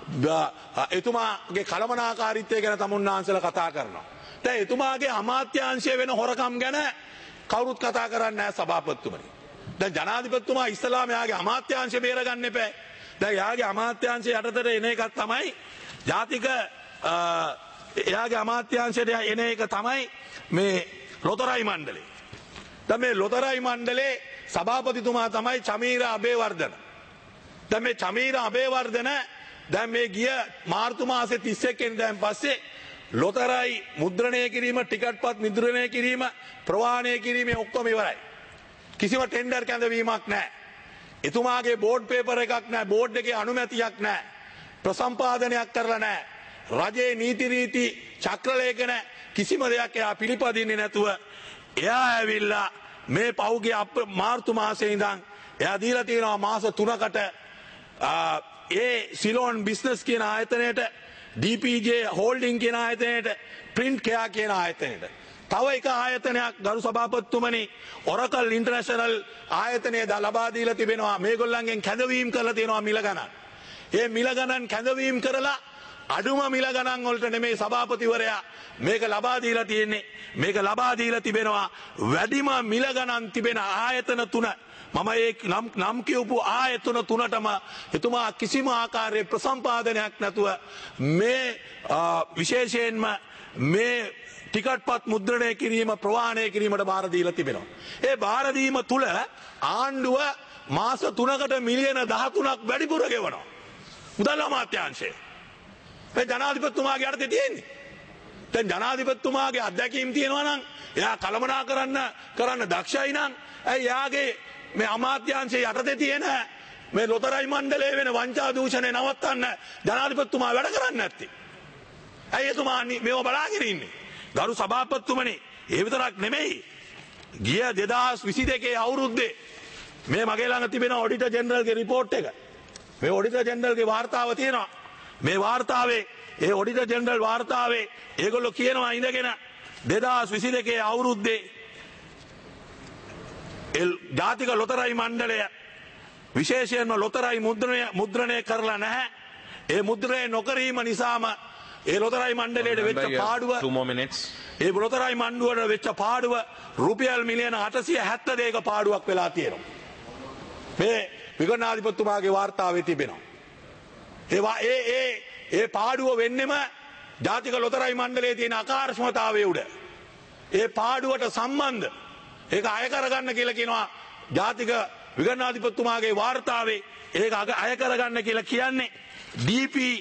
එතුමාගේ කළමනාකාරීත්වය ගැන තමුන්නාන්සලා කතා කරනවා. දැන් එතුමාගේ අමාත්‍යාංශය වෙන හොරකම් ගැන කවුරුත් කතා කරන්නේ නැහැ සභාපතිතුමනි. දැන් ජනාධිපතිතුමා ඉස්ලාම යාගේ අමාත්‍යාංශය බේරගන්න එපා. දැන් යාගේ අමාත්‍යාංශය යටතට එන එක තමයි ජාතික එයාගේ අමාත්‍යාංශයට එන එක තමයි මේ ලොතරැයි මණ්ඩලය. දැන් මේ ලොතරැයි මණ්ඩලේ සභාපතිතුමා තමයි චමීර අබේවර්ධන. දැන් මේ චමීර අබේවර්ධන දැන් මේ ගිය මාර්තු මාසේ තිස් එක් වෙනිදාන් පස්සේ ලොතරැයි මුද්‍රණය කිරීම ටිකට්පත් මුද්‍රණය කිරීම ප්‍රවාහනය කිරීම ඔක්කොම ඉවරයි. කිසිම ටෙන්ඩර් කැඳවීමක් නැහැ. එතුමාගේ බෝඩ් පේපර් එකක් නැහැ. බෝඩ් එකේ අනුමැතියක් නැහැ. ප්‍රසම්පාදනයක් කරලා නැහැ. රජයේ නීති රීති චක්‍රලේඛන කිසිම දෙයක් එයා පිළිපදින්නේ නැතුව එයා ඇවිල්ලා මේ පෞගේ මාර්තු මාසයේ ඉඳන් එයා දීලා තියෙනවා මාස තුනකට ඒ සිලෝන් බිස්නස් කියන ආයතනයට ඩී පී ජේ හෝල්ඩින් කියන ආයතනයට ප්‍රින්ට් කෙයා කියන ආයතනයට තව එක ආයතනයක් ගරු සභාපතිතුමනි ඔරකල් ඉන්ටර්නැෂනල් ආයතනය ලබා දීලා තිබෙනවා මේගොල්ලන්ගෙන් කැඳවීම් කරලා තියෙනවා මිල ගණන්. ඒ මිල ගණන් කැඳවීම් කරලා අඩුම මිල ගණන් වලට නෙමේ සභාපතිවරයා මේක ලබා දීලා තියෙන්නේ. මේක ලබා දීලා තිබෙනවා වැඩිම මිල ගණන් තිබෙන ආයතන තුන. මම ඒ නම් නම් කියපු ආයතන තුනටම එතුමා කිසිම ආකාරයේ ප්‍රසම්පාදනයක් නැතුව මේ විශේෂයෙන්ම මේ ටිකට්පත් මුද්‍රණය කිරීම ප්‍රවාහනය කිරීමට බාර දීලා තිබෙනවා. ඒ බාර දීම තුල ආණ්ඩුව මාස තුනකට මිලියන දහතුනක් වැඩිපුර ගෙවනවා. මුදල් අමාත්‍යාංශය. ඒ ජනාධිපතිතුමාගේ යටතේ තියෙන්නේ. දැන් ජනාධිපතිතුමාගේ අත්දැකීම් තියෙනවා නම් එයා කළමනා කරන්න කරන්න දක්ෂයි නම් ඇයි යාගේ මේ අමාත්‍යාංශයේ යටතේ තියෙන මේ ලොතරැයි මණ්ඩලයේ වෙන වංචා දූෂණය නවත්තන්න ජනාධිපතිතුමා වැඩ කරන්නේ නැත්තේ. ඇයි එතුමා මේව බලාගෙන ඉන්නේ? ගරු සභාපතිතුමනි, ඒ විතරක් නෙමෙයි. ගිය දෙදහස් විසි දෙකේ අවුරුද්දේ මේ මගේ ළඟ තිබෙන ඔඩිටර් ජෙනරල්ගේ රිපෝට් එක. මේ ඔඩිටර් ජෙනරල්ගේ වාර්තාව තියෙනවා. මේ වාර්තාවේ ඒ ඔඩිටර් ජෙනරල් වාර්තාවේ ඒගොල්ලෝ කියනවා ඉඳගෙන දෙදහස් විසි දෙකේ අවුරුද්දේ ජාතික ලොතරැයි මණ්ඩලය විශේෂයෙන්ම ලොතරැයි මුද්‍රණය මුද්‍රණය කරලා නැහැ. ඒ මුද්‍රණය නොකිරීම නිසාම ඒ ලොතරැයි මණ්ඩලයට වෙච්ච පාඩුව ඒ ලොතරැයි මණ්ඩුවට වෙච්ච පාඩුව රුපියල් මිලියන අටසිය හැත්තෑවක පාඩුවක් වෙලා තියෙනවා. මේ විගණාධිපතිතුමාගේ වාර්තාවේ තිබෙනවා. ඒවා ඒ ඒ ඒ පාඩුව වෙන්නෙම ජාතික ලොතරැයි මණ්ඩලයේ තියෙන අකාර්යක්ෂමතාවය උඩ. ඒ පාඩුවට සම්බන්ධ ඒක අය කරගන්න කියලා කියනවා ජාතික විගණාධිපතිතුමාගේ වාර්තාවේ. ඒක අය කරගන්න කියලා කියන්නේ D P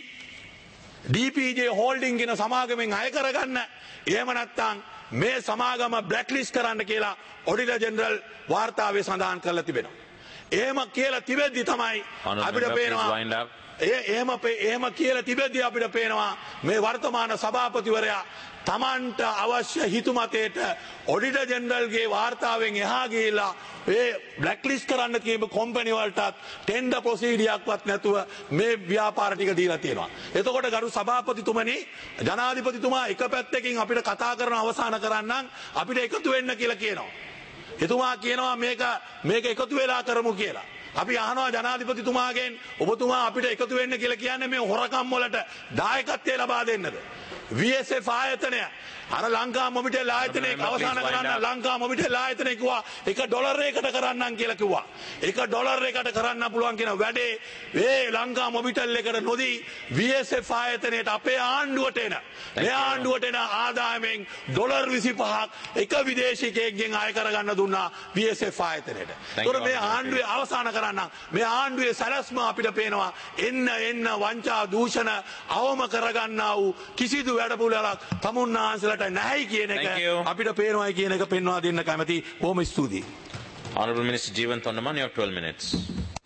D P J holding කියන සමාගමෙන් අය කරගන්න. එහෙම නැත්නම් මේ සමාගම බ්ලැක්ලිස්ට් කරන්න කියලා ඔඩිටර් ජෙනරල් වාර්තාවේ සඳහන් කරලා තිබෙනවා. එහෙම කියලා තිබෙද්දි තමයි අපිට පේනවා ඒ එහෙම එහෙම කියලා තිබෙද්දි අපිට පේනවා මේ වර්තමාන සභාපතිවරයා තමන්ට අවශ්‍ය හිතුමතේට ඔඩිටර් ජෙනරල්ගේ වාර්තාවෙන් එහා ගිහිලා ඒ බ්ලැක්ලිස්ට් කරන්න කියන කම්පැනි වලටත් ටෙන්ඩර් ප්‍රොසීඩියක්වත් නැතුව මේ ව්‍යාපාර ටික දීලා තියෙනවා. එතකොට ගරු සභාපතිතුමනි, ජනාධිපතිතුමා එක පැත්තකින් අපිට කතා කරන අවසන් කරන්නම් අපිට එකතු වෙන්න කියලා කියනවා. එතුමා කියනවා මේක මේක එකතු වෙලා කරමු කියලා. අපි අහනවා ජනාධිපතිතුමාගෙන් ඔබතුමා අපිට එකතු වෙන්න කියලා කියන්නේ මේ හොරකම් වලට දායකත්වය ලබා දෙන්නද? වී එස් එෆ් ආයතනය අර ලංකා මොබිටෙල් ආයතනයේ අවසන් කරන්න ලංකා මොබිටෙල් ආයතනයේ කිව්වා එක ඩොලරයකට කරන්නම් කියලා කිව්වා. එක ඩොලරයකට කරන්න පුළුවන් කියන වැඩේ මේ ලංකා මොබිටෙල් එකට නොදී වී එස් එෆ් ආයතනයට අපේ ආණ්ඩුවට එන මේ ආණ්ඩුවට එන ආදායමෙන් ඩොලර් විසිපහක් එක විදේශිකයෙක්ගෙන් අය කරගන්න දුන්නා වී එස් එෆ් ආයතනයට. ඒතර මේ ආණ්ඩුවේ අවසන් කරන්න මේ ආණ්ඩුවේ සැලැස්ම අපිට පේනවා එන්න එන්න වංචා දූෂණ අවම කරගන්නා වූ කිසිදු වැඩපිළිවෙලක් තමුන්නාන්සලට නැහැයි කියන එක අපිට පේනවායි කියන එක පෙන්වා දෙන්න කැමති. බොහොම ස්තුතියි. Honourable Minister Jeevan Thondaman, you have twelve minutes.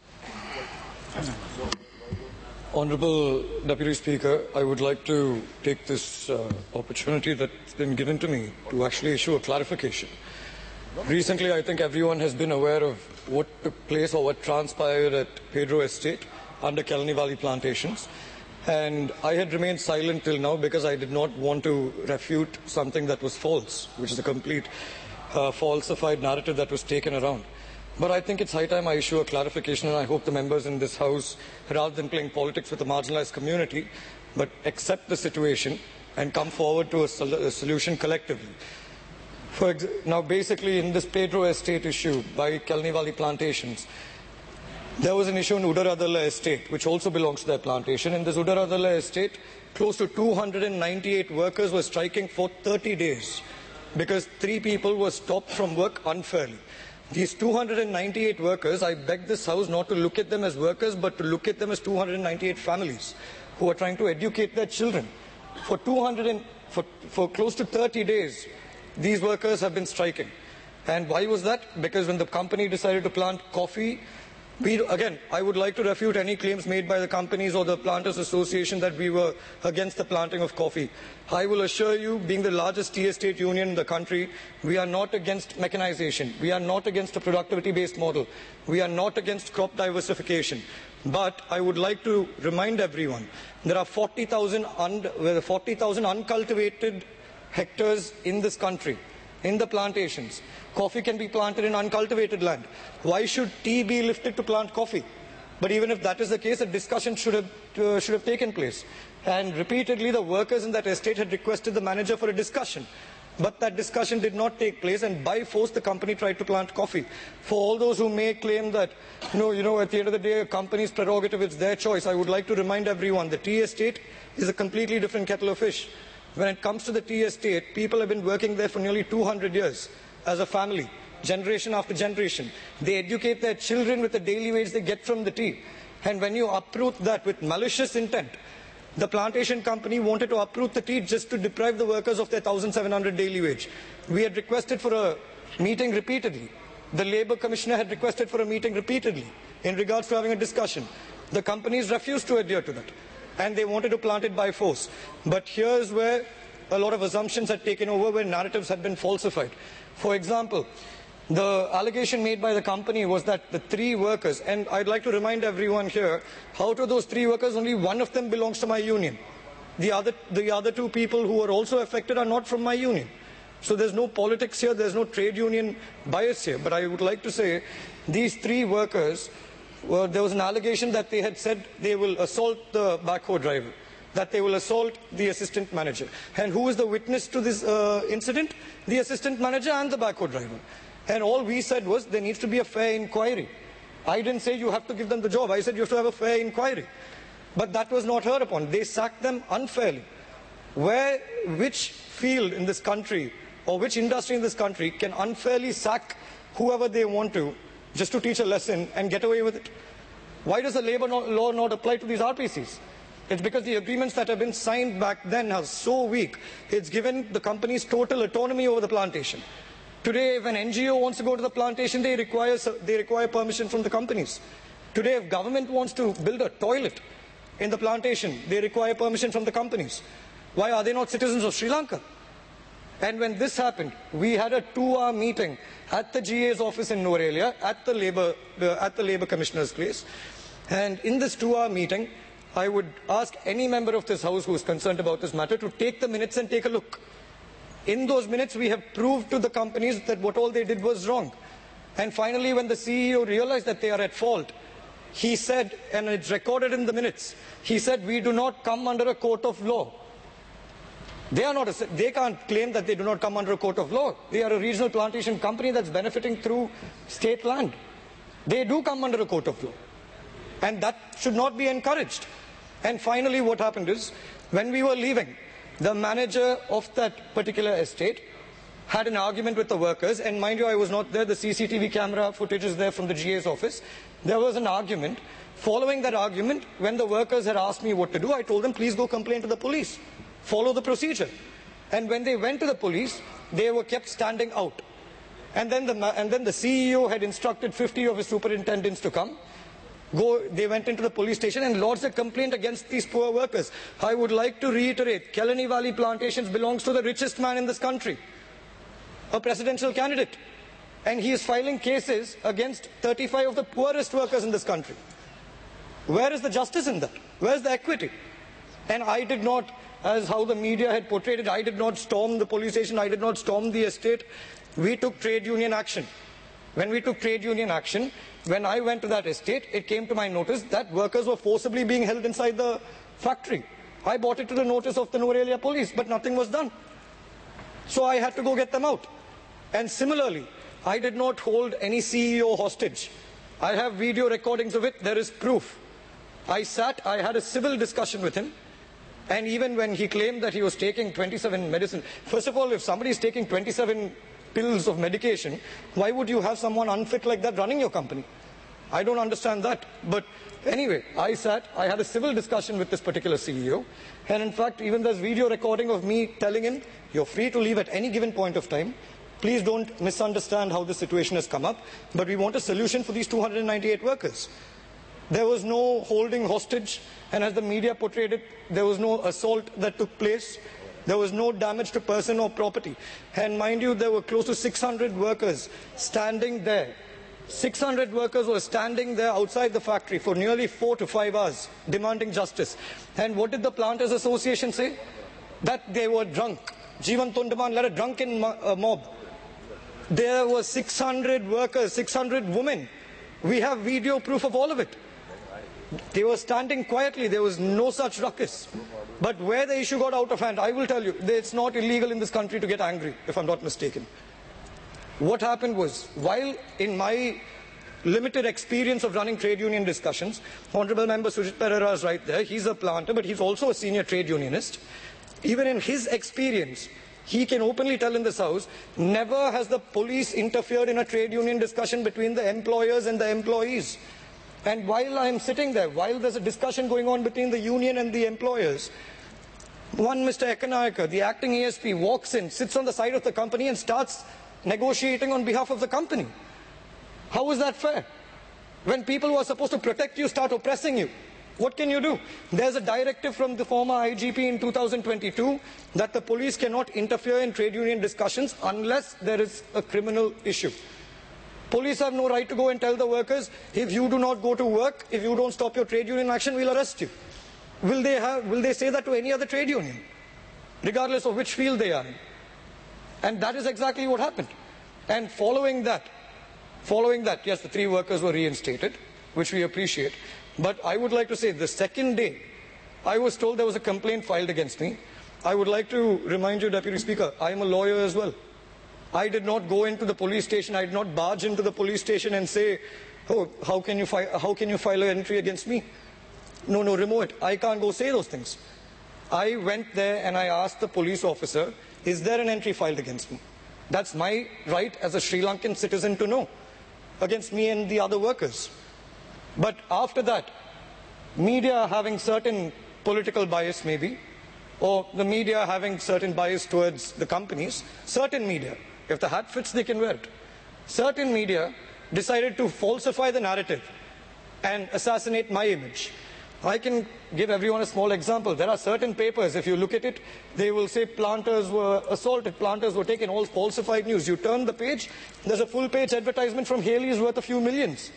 Honourable Deputy Speaker, I would like to take this uh, opportunity that's been given to me to actually issue a clarification. Recently, I think everyone has been aware of what took place or what transpired at Pedro Estate under Kelani Valley Plantations. And I had remained silent till now because I did not want to refute something that was false, which is a complete uh, falsified narrative that was taken around. But I think it's high time I issue a clarification, and I hope the members in this House, rather than playing politics with the marginalized community, but accept the situation and come forward to a, sol a solution collectively. For ex now, basically, in this Pedro Estate issue by Kelani Valley Plantations, there was an issue in Udaradala Estate, which also belongs to their plantation. In this Udaradala Estate, close to two hundred ninety-eight workers were striking for thirty days because three people were stopped from work unfairly. These two hundred ninety-eight workers, I beg this House not to look at them as workers, but to look at them as two hundred ninety-eight families who are trying to educate their children. For, two hundred and, for, for close to thirty days, these workers have been striking. And why was that? Because when the company decided to plant coffee, we, again, I would like to refute any claims made by the companies or the Planters Association that we were against the planting of coffee. I will assure you, being the largest tea estate union in the country, we are not against mechanization. We are not against a productivity-based model. We are not against crop diversification. But I would like to remind everyone, there are forty thousand uncultivated hectares in this country, in the plantations. Coffee can be planted in uncultivated land. Why should tea be lifted to plant coffee? But even if that is the case, a discussion should have, uh, should have taken place. And repeatedly, the workers in that estate had requested the manager for a discussion. But that discussion did not take place, and by force, the company tried to plant coffee. For all those who may claim that, you know, you know, at the end of the day, a company's prerogative, it's their choice, I would like to remind everyone, the tea estate is a completely different kettle of fish. When it comes to the tea estate, people have been working there for nearly two hundred years. As a family, generation after generation. They educate their children with the daily wage they get from the tea. And when you uproot that with malicious intent, the plantation company wanted to uproot the tea just to deprive the workers of their one thousand seven hundred daily wage. We had requested for a meeting repeatedly. The Labour Commissioner had requested for a meeting repeatedly in regards to having a discussion. The companies refused to adhere to that, and they wanted to plant it by force. But here's where a lot of assumptions had taken over, where narratives had been falsified. For example, the allegation made by the company was that the three workers, and I'd like to remind everyone here, out of those three workers, only one of them belongs to my union. The other, the other two people who are also affected are not from my union. So there's no politics here, there's no trade union bias here. But I would like to say, these three workers, well, there was an allegation that they had said they will assault the backhoe driver, that they will assault the assistant manager. And who is the witness to this uh, incident? The assistant manager and the backhoe driver. And all we said was there needs to be a fair inquiry. I didn't say you have to give them the job. I said you have to have a fair inquiry. But that was not heard upon. They sacked them unfairly. Where, which field in this country or which industry in this country can unfairly sack whoever they want to just to teach a lesson and get away with it? Why does the labour law not apply to these R P Cs? It's because the agreements that have been signed back then are so weak. It's given the companies total autonomy over the plantation. Today, if an N G O wants to go to the plantation, they require, they require permission from the companies. Today, if government wants to build a toilet in the plantation, they require permission from the companies. Why are they not citizens of Sri Lanka? And when this happened, we had a two-hour meeting at the G A's office in Norelia, at the Labour, uh, at the Labour Commissioner's place. And in this two-hour meeting, I would ask any member of this House who is concerned about this matter to take the minutes and take a look. In those minutes, we have proved to the companies that what all they did was wrong. And finally, when the C E O realized that they are at fault, he said, and it's recorded in the minutes, he said, we do not come under a court of law. They are not a, they can't claim that they do not come under a court of law. They are a regional plantation company that's benefiting through state land. They do come under a court of law. And that should not be encouraged. And finally, what happened is, when we were leaving, the manager of that particular estate had an argument with the workers, and mind you, I was not there, the C C T V camera footage is there from the G A's office. There was an argument. Following that argument, when the workers had asked me what to do, I told them, please go complain to the police. Follow the procedure. And when they went to the police, they were kept standing out. And then, the, and then the C E O had instructed fifty of his superintendents to come. Go, they went into the police station and lodged a complaint against these poor workers. I would like to reiterate, Kelani Valley Plantations belongs to the richest man in this country, a presidential candidate. And he is filing cases against thirty-five of the poorest workers in this country. Where is the justice in that? Where is the equity? And I did not, as how the media had portrayed it, I did not storm the police station, I did not storm the estate. We took trade union action. When we took trade union action, when I went to that estate, it came to my notice that workers were forcibly being held inside the factory. I brought it to the notice of the Norelia police, but nothing was done. So I had to go get them out. And similarly, I did not hold any C E O hostage. I have video recordings of it, there is proof. I sat, I had a civil discussion with him, and even when he claimed that he was taking twenty-seven medicine, first of all, if somebody is taking twenty-seven pills of medication, why would you have someone unfit like that running your company? I don't understand that. But anyway, I sat, I had a civil discussion with this particular C E O, and in fact, even there's video recording of me telling him, you're free to leave at any given point of time. Please don't misunderstand how this situation has come up, but we want a solution for these two hundred ninety-eight workers. There was no holding hostage, and as the media portrayed it, there was no assault that took place. There was no damage to person or property. And mind you, there were close to six hundred workers standing there. six hundred workers were standing there outside the factory for nearly four to five hours, demanding justice. And what did the Planters Association say? That they were drunk. Jeevan Tondaman led a drunken mob. There were six hundred workers, six hundred women. We have video proof of all of it. They were standing quietly. There was no such ruckus. But where the issue got out of hand, I will tell you, it's not illegal in this country to get angry, if I'm not mistaken. What happened was, while in my limited experience of running trade union discussions, Honorable Member Sujit Pereira is right there. He's a planter, but he's also a senior trade unionist. Even in his experience, he can openly tell in this House, never has the police interfered in a trade union discussion between the employers and the employees. And while I'm sitting there, while there's a discussion going on between the union and the employers, one Mister Ekanayaka, the acting A S P, walks in, sits on the side of the company and starts negotiating on behalf of the company. How is that fair? When people who are supposed to protect you start oppressing you, what can you do? There's a directive from the former I G P in two thousand twenty-two that the police cannot interfere in trade union discussions unless there is a criminal issue. Police have no right to go and tell the workers, if you do not go to work, if you don't stop your trade union action, we'll arrest you. Will they, have, will they say that to any other trade union, regardless of which field they are in? And that is exactly what happened. And following that, following that, yes, the three workers were reinstated, which we appreciate. But I would like to say, the second day, I was told there was a complaint filed against me. I would like to remind you, Deputy Speaker, I am a lawyer as well. I did not go into the police station, I did not barge into the police station and say, oh, how can you, fi how can you file an entry against me? No, no, remove it. I can't go say those things. I went there and I asked the police officer, is there an entry filed against me? That's my right as a Sri Lankan citizen to know, against me and the other workers. But after that, media having certain political bias maybe, or the media having certain bias towards the companies, certain media, if the hat fits, they can wear it. Certain media decided to falsify the narrative and assassinate my image. I can give everyone a small example. There are certain papers, if you look at it, they will say planters were assaulted, planters were taken, all falsified news. You turn the page, there's a full page advertisement from Haley's worth a few millions.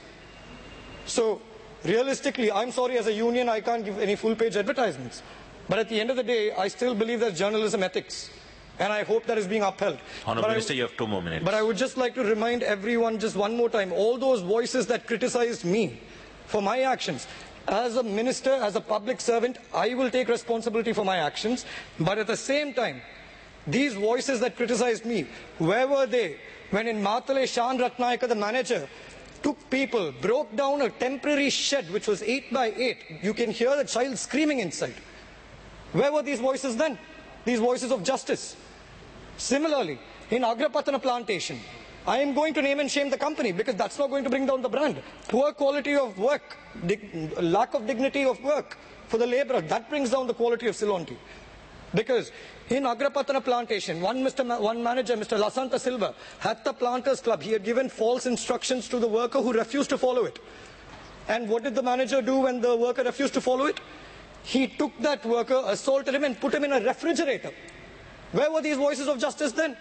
So, realistically, I'm sorry, as a union, I can't give any full page advertisements. But at the end of the day, I still believe there's journalism ethics. And I hope that is being upheld. Honourable but Minister, I, you have two more minutes. But I would just like to remind everyone just one more time, all those voices that criticized me for my actions, as a minister, as a public servant, I will take responsibility for my actions. But at the same time, these voices that criticized me, where were they when in Matale, Shan Ratnayaka, the manager, took people, broke down a temporary shed which was eight by eight. You can hear the child screaming inside. Where were these voices then? These voices of justice. Similarly, in Agrapatana plantation, I am going to name and shame the company because that's not going to bring down the brand. Poor quality of work, lack of dignity of work for the laborer, that brings down the quality of Ceylon tea. Because in Agrapatana plantation, one, Mister Ma one manager, Mister Lasanta Silva, at the planters club, he had given false instructions to the worker who refused to follow it. And what did the manager do when the worker refused to follow it? He took that worker, assaulted him and put him in a refrigerator. Where were these voices of justice then?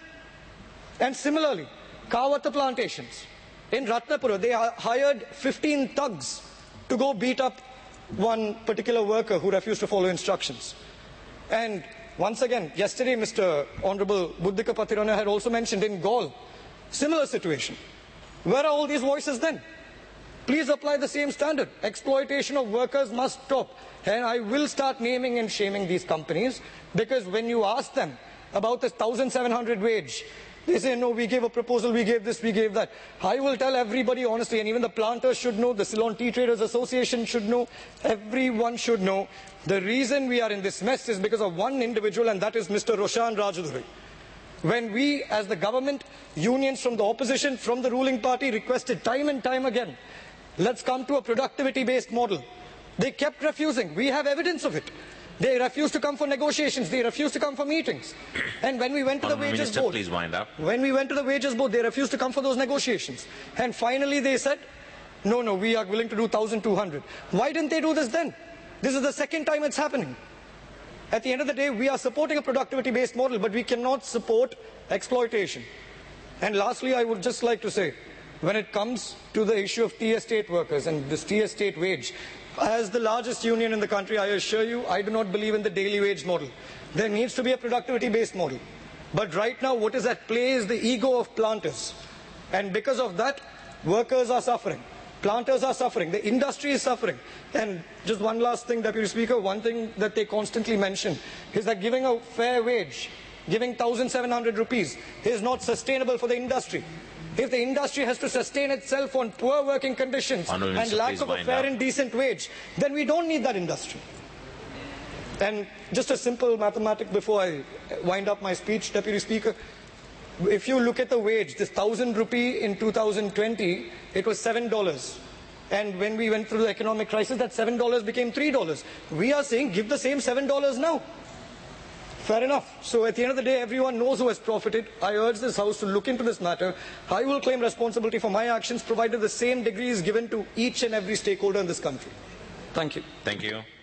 And similarly, Kawata plantations. In Ratnapura, they hired fifteen thugs to go beat up one particular worker who refused to follow instructions. And once again, yesterday Mister Honorable Buddhika Patirana had also mentioned in Gaul, similar situation. Where are all these voices then? Please apply the same standard. Exploitation of workers must stop. And I will start naming and shaming these companies, because when you ask them about this one thousand seven hundred wage, they say, no, we gave a proposal, we gave this, we gave that. I will tell everybody honestly, and even the planters should know, the Ceylon Tea Traders Association should know, everyone should know, the reason we are in this mess is because of one individual, and that is Mister Roshan Rajaduri. When we, as the government, unions from the opposition, from the ruling party, requested time and time again, let's come to a productivity-based model, they kept refusing. We have evidence of it. They refused to come for negotiations. They refused to come for meetings. And when we went to the wages Minister, board, please wind up. when we went to the wages board, they refused to come for those negotiations. And finally they said, no, no, we are willing to do one thousand two hundred. Why didn't they do this then? This is the second time it's happening. At the end of the day, we are supporting a productivity-based model, but we cannot support exploitation. And lastly, I would just like to say, when it comes to the issue of tea estate workers and this tea estate wage, as the largest union in the country, I assure you, I do not believe in the daily wage model. There needs to be a productivity-based model. But right now, what is at play is the ego of planters. And because of that, workers are suffering. Planters are suffering. The industry is suffering. And just one last thing, Deputy Speaker, one thing that they constantly mention is that giving a fair wage, giving one thousand seven hundred rupees, is not sustainable for the industry. If the industry has to sustain itself on poor working conditions Honourable and Minister, lack of a fair up. and decent wage, then we don't need that industry. And just a simple mathematic before I wind up my speech, Deputy Speaker, if you look at the wage, this thousand rupee in two thousand twenty, it was seven dollars. And when we went through the economic crisis, that seven dollars became three dollars. We are saying give the same seven dollars now. Fair enough. So at the end of the day, everyone knows who has profited. I urge this House to look into this matter. I will claim responsibility for my actions, provided the same degree is given to each and every stakeholder in this country. Thank you. Thank you.